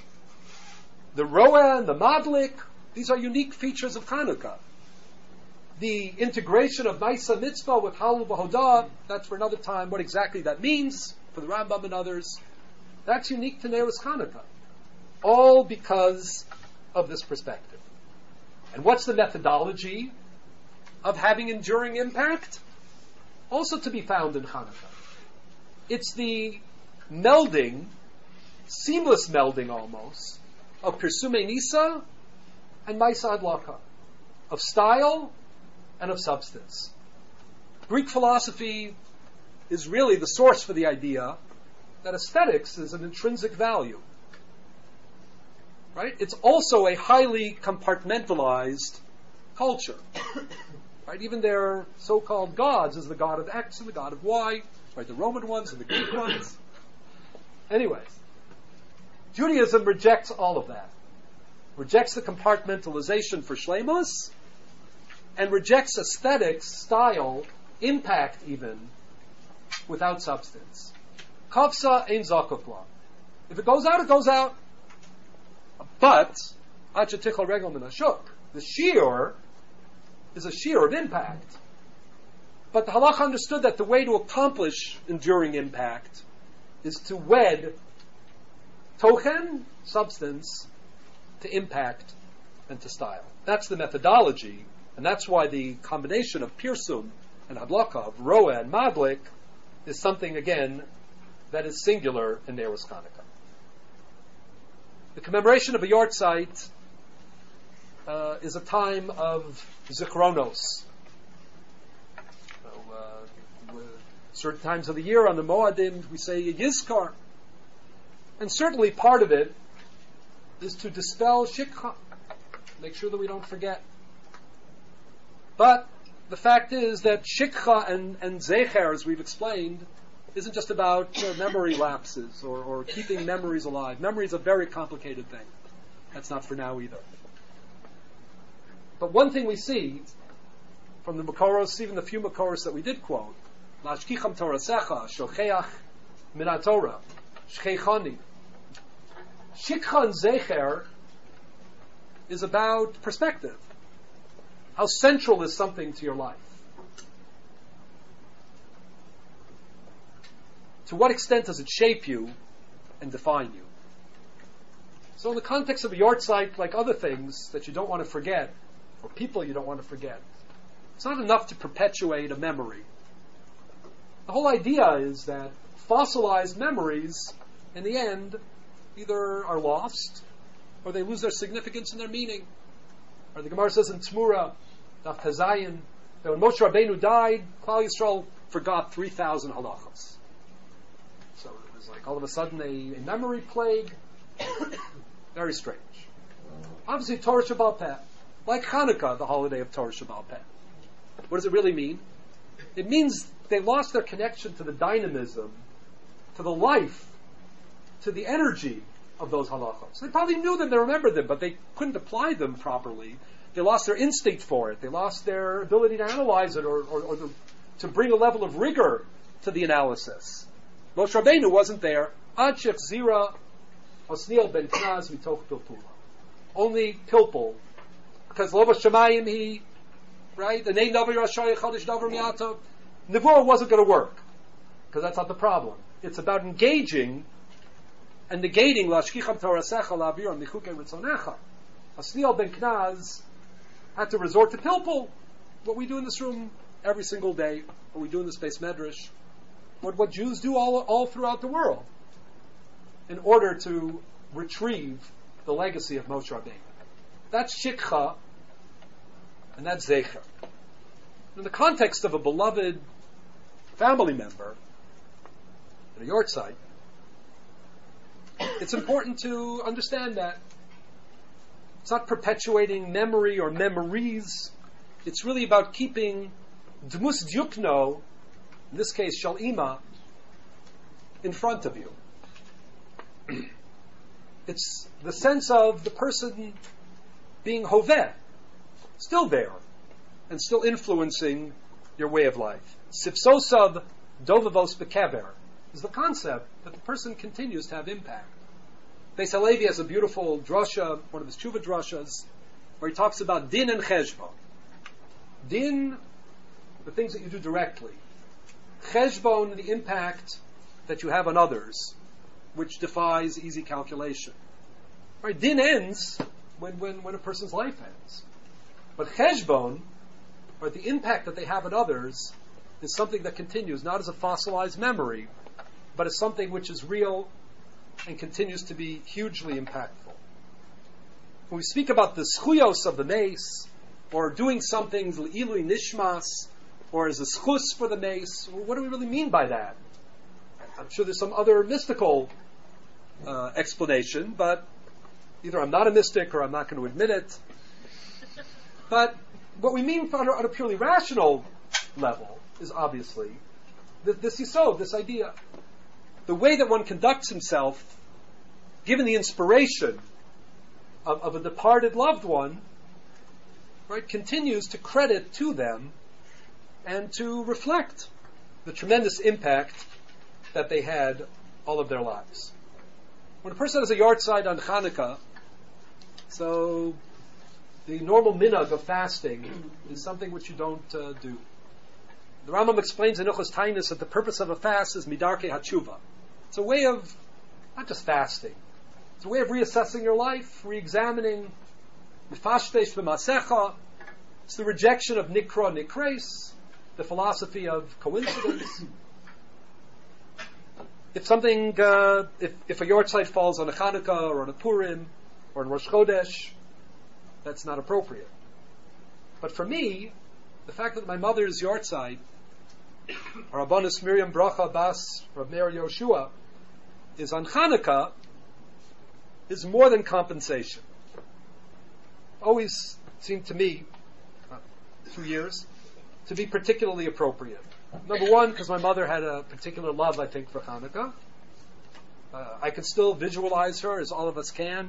The Roeh and the Madlik, these are unique features of Chanukah. The integration of Maisa Mitzvah with Halal V'Hodah, that's for another time, what exactly that means, for the Rambam and others, that's unique to Neiros Chanukah. All because of this perspective. And what's the methodology of having enduring impact? Also to be found in Chanukah. It's the melding, seamless melding almost, of Pirsume Nisa and Maisa Adlaka, of style and of substance. Greek philosophy is really the source for the idea that aesthetics is an intrinsic value. Right? It's also a highly compartmentalized culture. Right? Even their so-called gods is the god of X and the god of Y, right? The Roman ones and the Greek ones. Anyways, Judaism rejects all of that. Rejects the compartmentalization for shleimus, and rejects aesthetics, style, impact even, without substance. Kavsa ein zakukla. If it goes out, it goes out. But, achatichal regel min hashuk, the shiur is a shiur of impact. But the halach understood that the way to accomplish enduring impact is to wed tochen, substance, to impact and to style. That's the methodology, and that's why the combination of pirsum and hadlaka, of roeh and madlik, is something, again, that is singular in Neiros Chanukah. The commemoration of a yortzeit uh, is a time of zichronos. So, uh, certain times of the year on the Moadim we say yizkar, and certainly part of it is to dispel shikha, make sure that we don't forget. But the fact is that shikha and, and zecher, as we've explained, isn't just about uh, memory lapses or, or keeping memories alive. Memory is a very complicated thing. That's not for now either. But one thing we see from the Makoros, even the few Makoros that we did quote, Lashkicham Torasecha, Shocheach Minat Torah, Shcheichani. Shikha and Zecher is about perspective. How central is something to your life? To what extent does it shape you and define you? So in the context of a yahrzeit, like other things that you don't want to forget, or people you don't want to forget, it's not enough to perpetuate a memory. The whole idea is that fossilized memories, in the end, either are lost, or they lose their significance and their meaning. Or the Gemara says in Tzmura, Daf Tazayin, that when Moshe Rabbeinu died, Klal Yisrael forgot three thousand halachos. So it was like all of a sudden a, a memory plague. Very strange. Obviously, Torah Shabbal Peh, like Hanukkah, the holiday of Torah Shabbal Peh. What does it really mean? It means they lost their connection to the dynamism, to the life, to the energy of those halachos. They probably knew them, they remembered them, but they couldn't apply them properly. They lost their instinct for it. They lost their ability to analyze it or, or, or to, to bring a level of rigor to the analysis. Moshe Rabbeinu wasn't there. Ad shechzira Osniel ben Knaz mitoch pilpula. Only pilpul. Because Loba Shemayim, he, right? The name Navi Rashaya Chadish Davar Miato. Nevuah wasn't going to work. Because that's not the problem. It's about engaging and negating Lashkicham Torasecha Laviram Michuke Ritzonecha. Osniel ben Knaz had to resort to pilpul. What we do in this room every single day, what we do in the space medrash, what, what Jews do all, all throughout the world, in order to retrieve the legacy of Moshe Rabbeinu. That's shikha, and that's zecher. In the context of a beloved family member, at a yahrzeit, it's important to understand that it's not perpetuating memory or memories. It's really about keeping dmus dyukno, in this case shal ima, in front of you. It's the sense of the person being hoveh, still there, and still influencing your way of life. Sifsosav dovavos bekever is the concept that the person continues to have impact. Beis Halevi has a beautiful drasha, one of his tshuva drashas, where he talks about din and cheshbon. Din, the things that you do directly. Cheshbon, the impact that you have on others, which defies easy calculation. Right? Din ends when, when, when a person's life ends. But cheshbon, or the impact that they have on others, is something that continues, not as a fossilized memory, but as something which is real and continues to be hugely impactful. When we speak about the schuyos of the mace, or doing something l'ilui nishmas, or as a schus for the mace, what do we really mean by that? I'm sure there's some other mystical uh, explanation, but either I'm not a mystic or I'm not going to admit it. But what we mean on a, on a purely rational level is obviously th- this yisod, this idea. The way that one conducts himself, given the inspiration of, of a departed loved one, right, continues to credit to them and to reflect the tremendous impact that they had all of their lives. When a person has a yahrzeit on Hanukkah, so the normal minhag of fasting is something which you don't uh, do. The Rambam explains in Ilchos Tainus that the purpose of a fast is midarkei hatshuva. It's a way of not just fasting. It's a way of reassessing your life, re-examining. Mifashtesh b'masecha. It's the rejection of nikra nikres, the philosophy of coincidence. If something, uh, if, if a yahrzeit falls on a Chanukah or on a Purim or on Rosh Chodesh, that's not appropriate. But for me, the fact that my mother's yahrzeit, Rabbanis Miriam Bracha Bas Rav Meir Yoshua, is on Chanukah, is more than compensation. Always seemed to me, uh, two years, to be particularly appropriate. Number one, because my mother had a particular love, I think, for Hanukkah. Uh, I could still visualize her, as all of us can,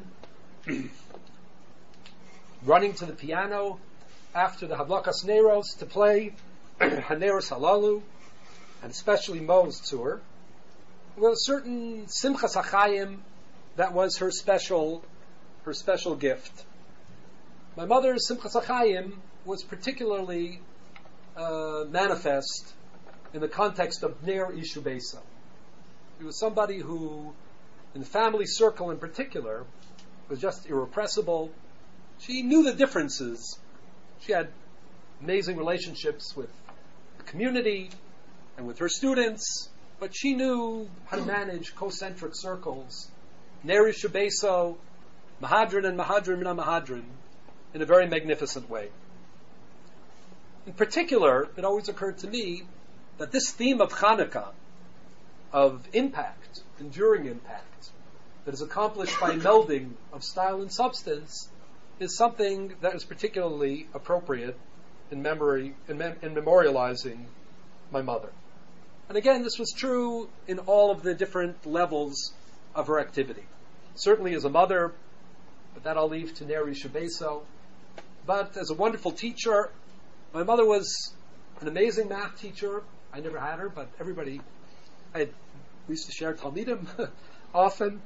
running to the piano after the Havlakas Neiros to play Haneros Halalu, and especially Mo's tour, with a certain Simchas HaChayim that was her special, her special gift. My mother's Simchas HaChayim was particularly uh, manifest in the context of Ner Ishu Beisa. He was somebody who, in the family circle in particular, was just irrepressible. She knew the differences. She had amazing relationships with the community and with her students, but she knew how to manage concentric circles, Ner Ishu Beisa, Mahadran and Mahadran Mina Mahadran, in a very magnificent way. In particular, it always occurred to me that this theme of Hanukkah, of impact, enduring impact, that is accomplished by melding of style and substance, is something that is particularly appropriate in memory, in, mem- in memorializing my mother. And again, this was true in all of the different levels of her activity. Certainly as a mother, but that I'll leave to Ner Ishu Beisa. But as a wonderful teacher, my mother was an amazing math teacher. I never had her, but everybody, I had, we used to share Talmidim often.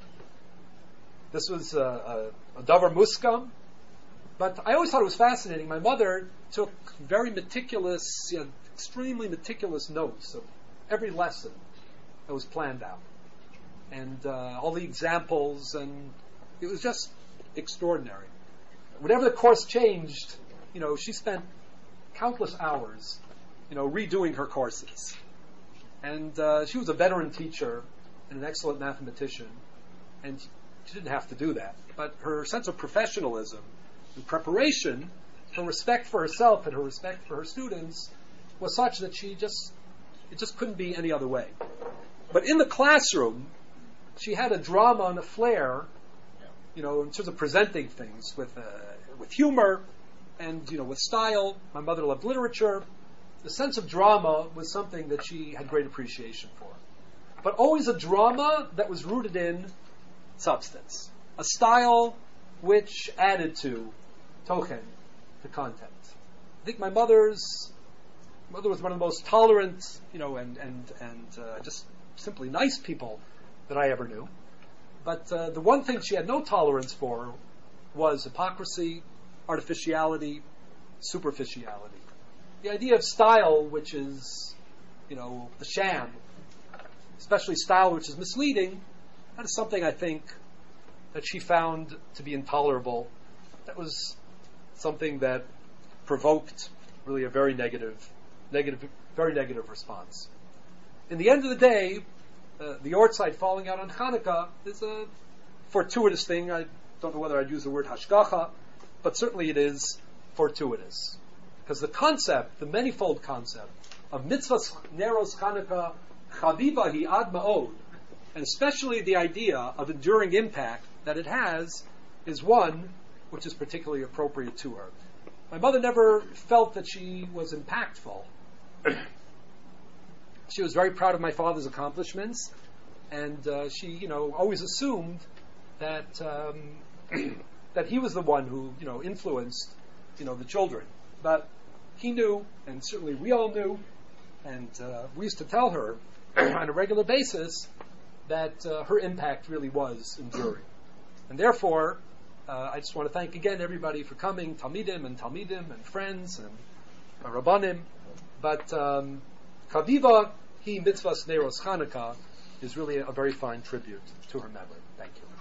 This was a, a, a davar muskam. But I always thought it was fascinating. My mother took very meticulous, you know, extremely meticulous notes of every lesson that was planned out. And uh, all the examples, and it was just extraordinary. Whenever the course changed, you know, she spent countless hours, you know, redoing her courses. And uh, she was a veteran teacher and an excellent mathematician, and she didn't have to do that. But her sense of professionalism and preparation, her respect for herself and her respect for her students was such that she just, it just couldn't be any other way. But in the classroom, she had a drama and a flair, you know, in terms of presenting things with uh, with humor and, you know, with style. My mother loved literature. The sense of drama was something that she had great appreciation for. But always a drama that was rooted in substance. A style which added to tochen, to content. I think my mother's mother was one of the most tolerant, you know, and and and uh, just simply nice people that I ever knew. But uh, the one thing she had no tolerance for was hypocrisy, artificiality, superficiality. The idea of style, which is, you know, the sham, especially style which is misleading, that is something I think that she found to be intolerable. That was something that provoked really a very negative, negative, very negative response. In the end of the day, uh, the Ortzeit falling out on Hanukkah is a fortuitous thing. I don't know whether I'd use the word hashgacha, but certainly it is fortuitous. Because the concept, the manifold concept of mitzvahs neros Hanukkah chaviva hi ad ma'od, and especially the idea of enduring impact that it has, is one which is particularly appropriate to her. My mother never felt that she was impactful. She was very proud of my father's accomplishments, and uh, she, you know, always assumed that um, that he was the one who, you know, influenced, you know, the children. But he knew, and certainly we all knew, and uh, we used to tell her on a regular basis that uh, her impact really was enduring. And therefore, uh, I just want to thank again everybody for coming, Talmidim and Talmidim and friends and uh, Rabbanim. But um, Chaviva hi mitzvahs neros Chanukah is really a, a very fine tribute to her memory. Thank you.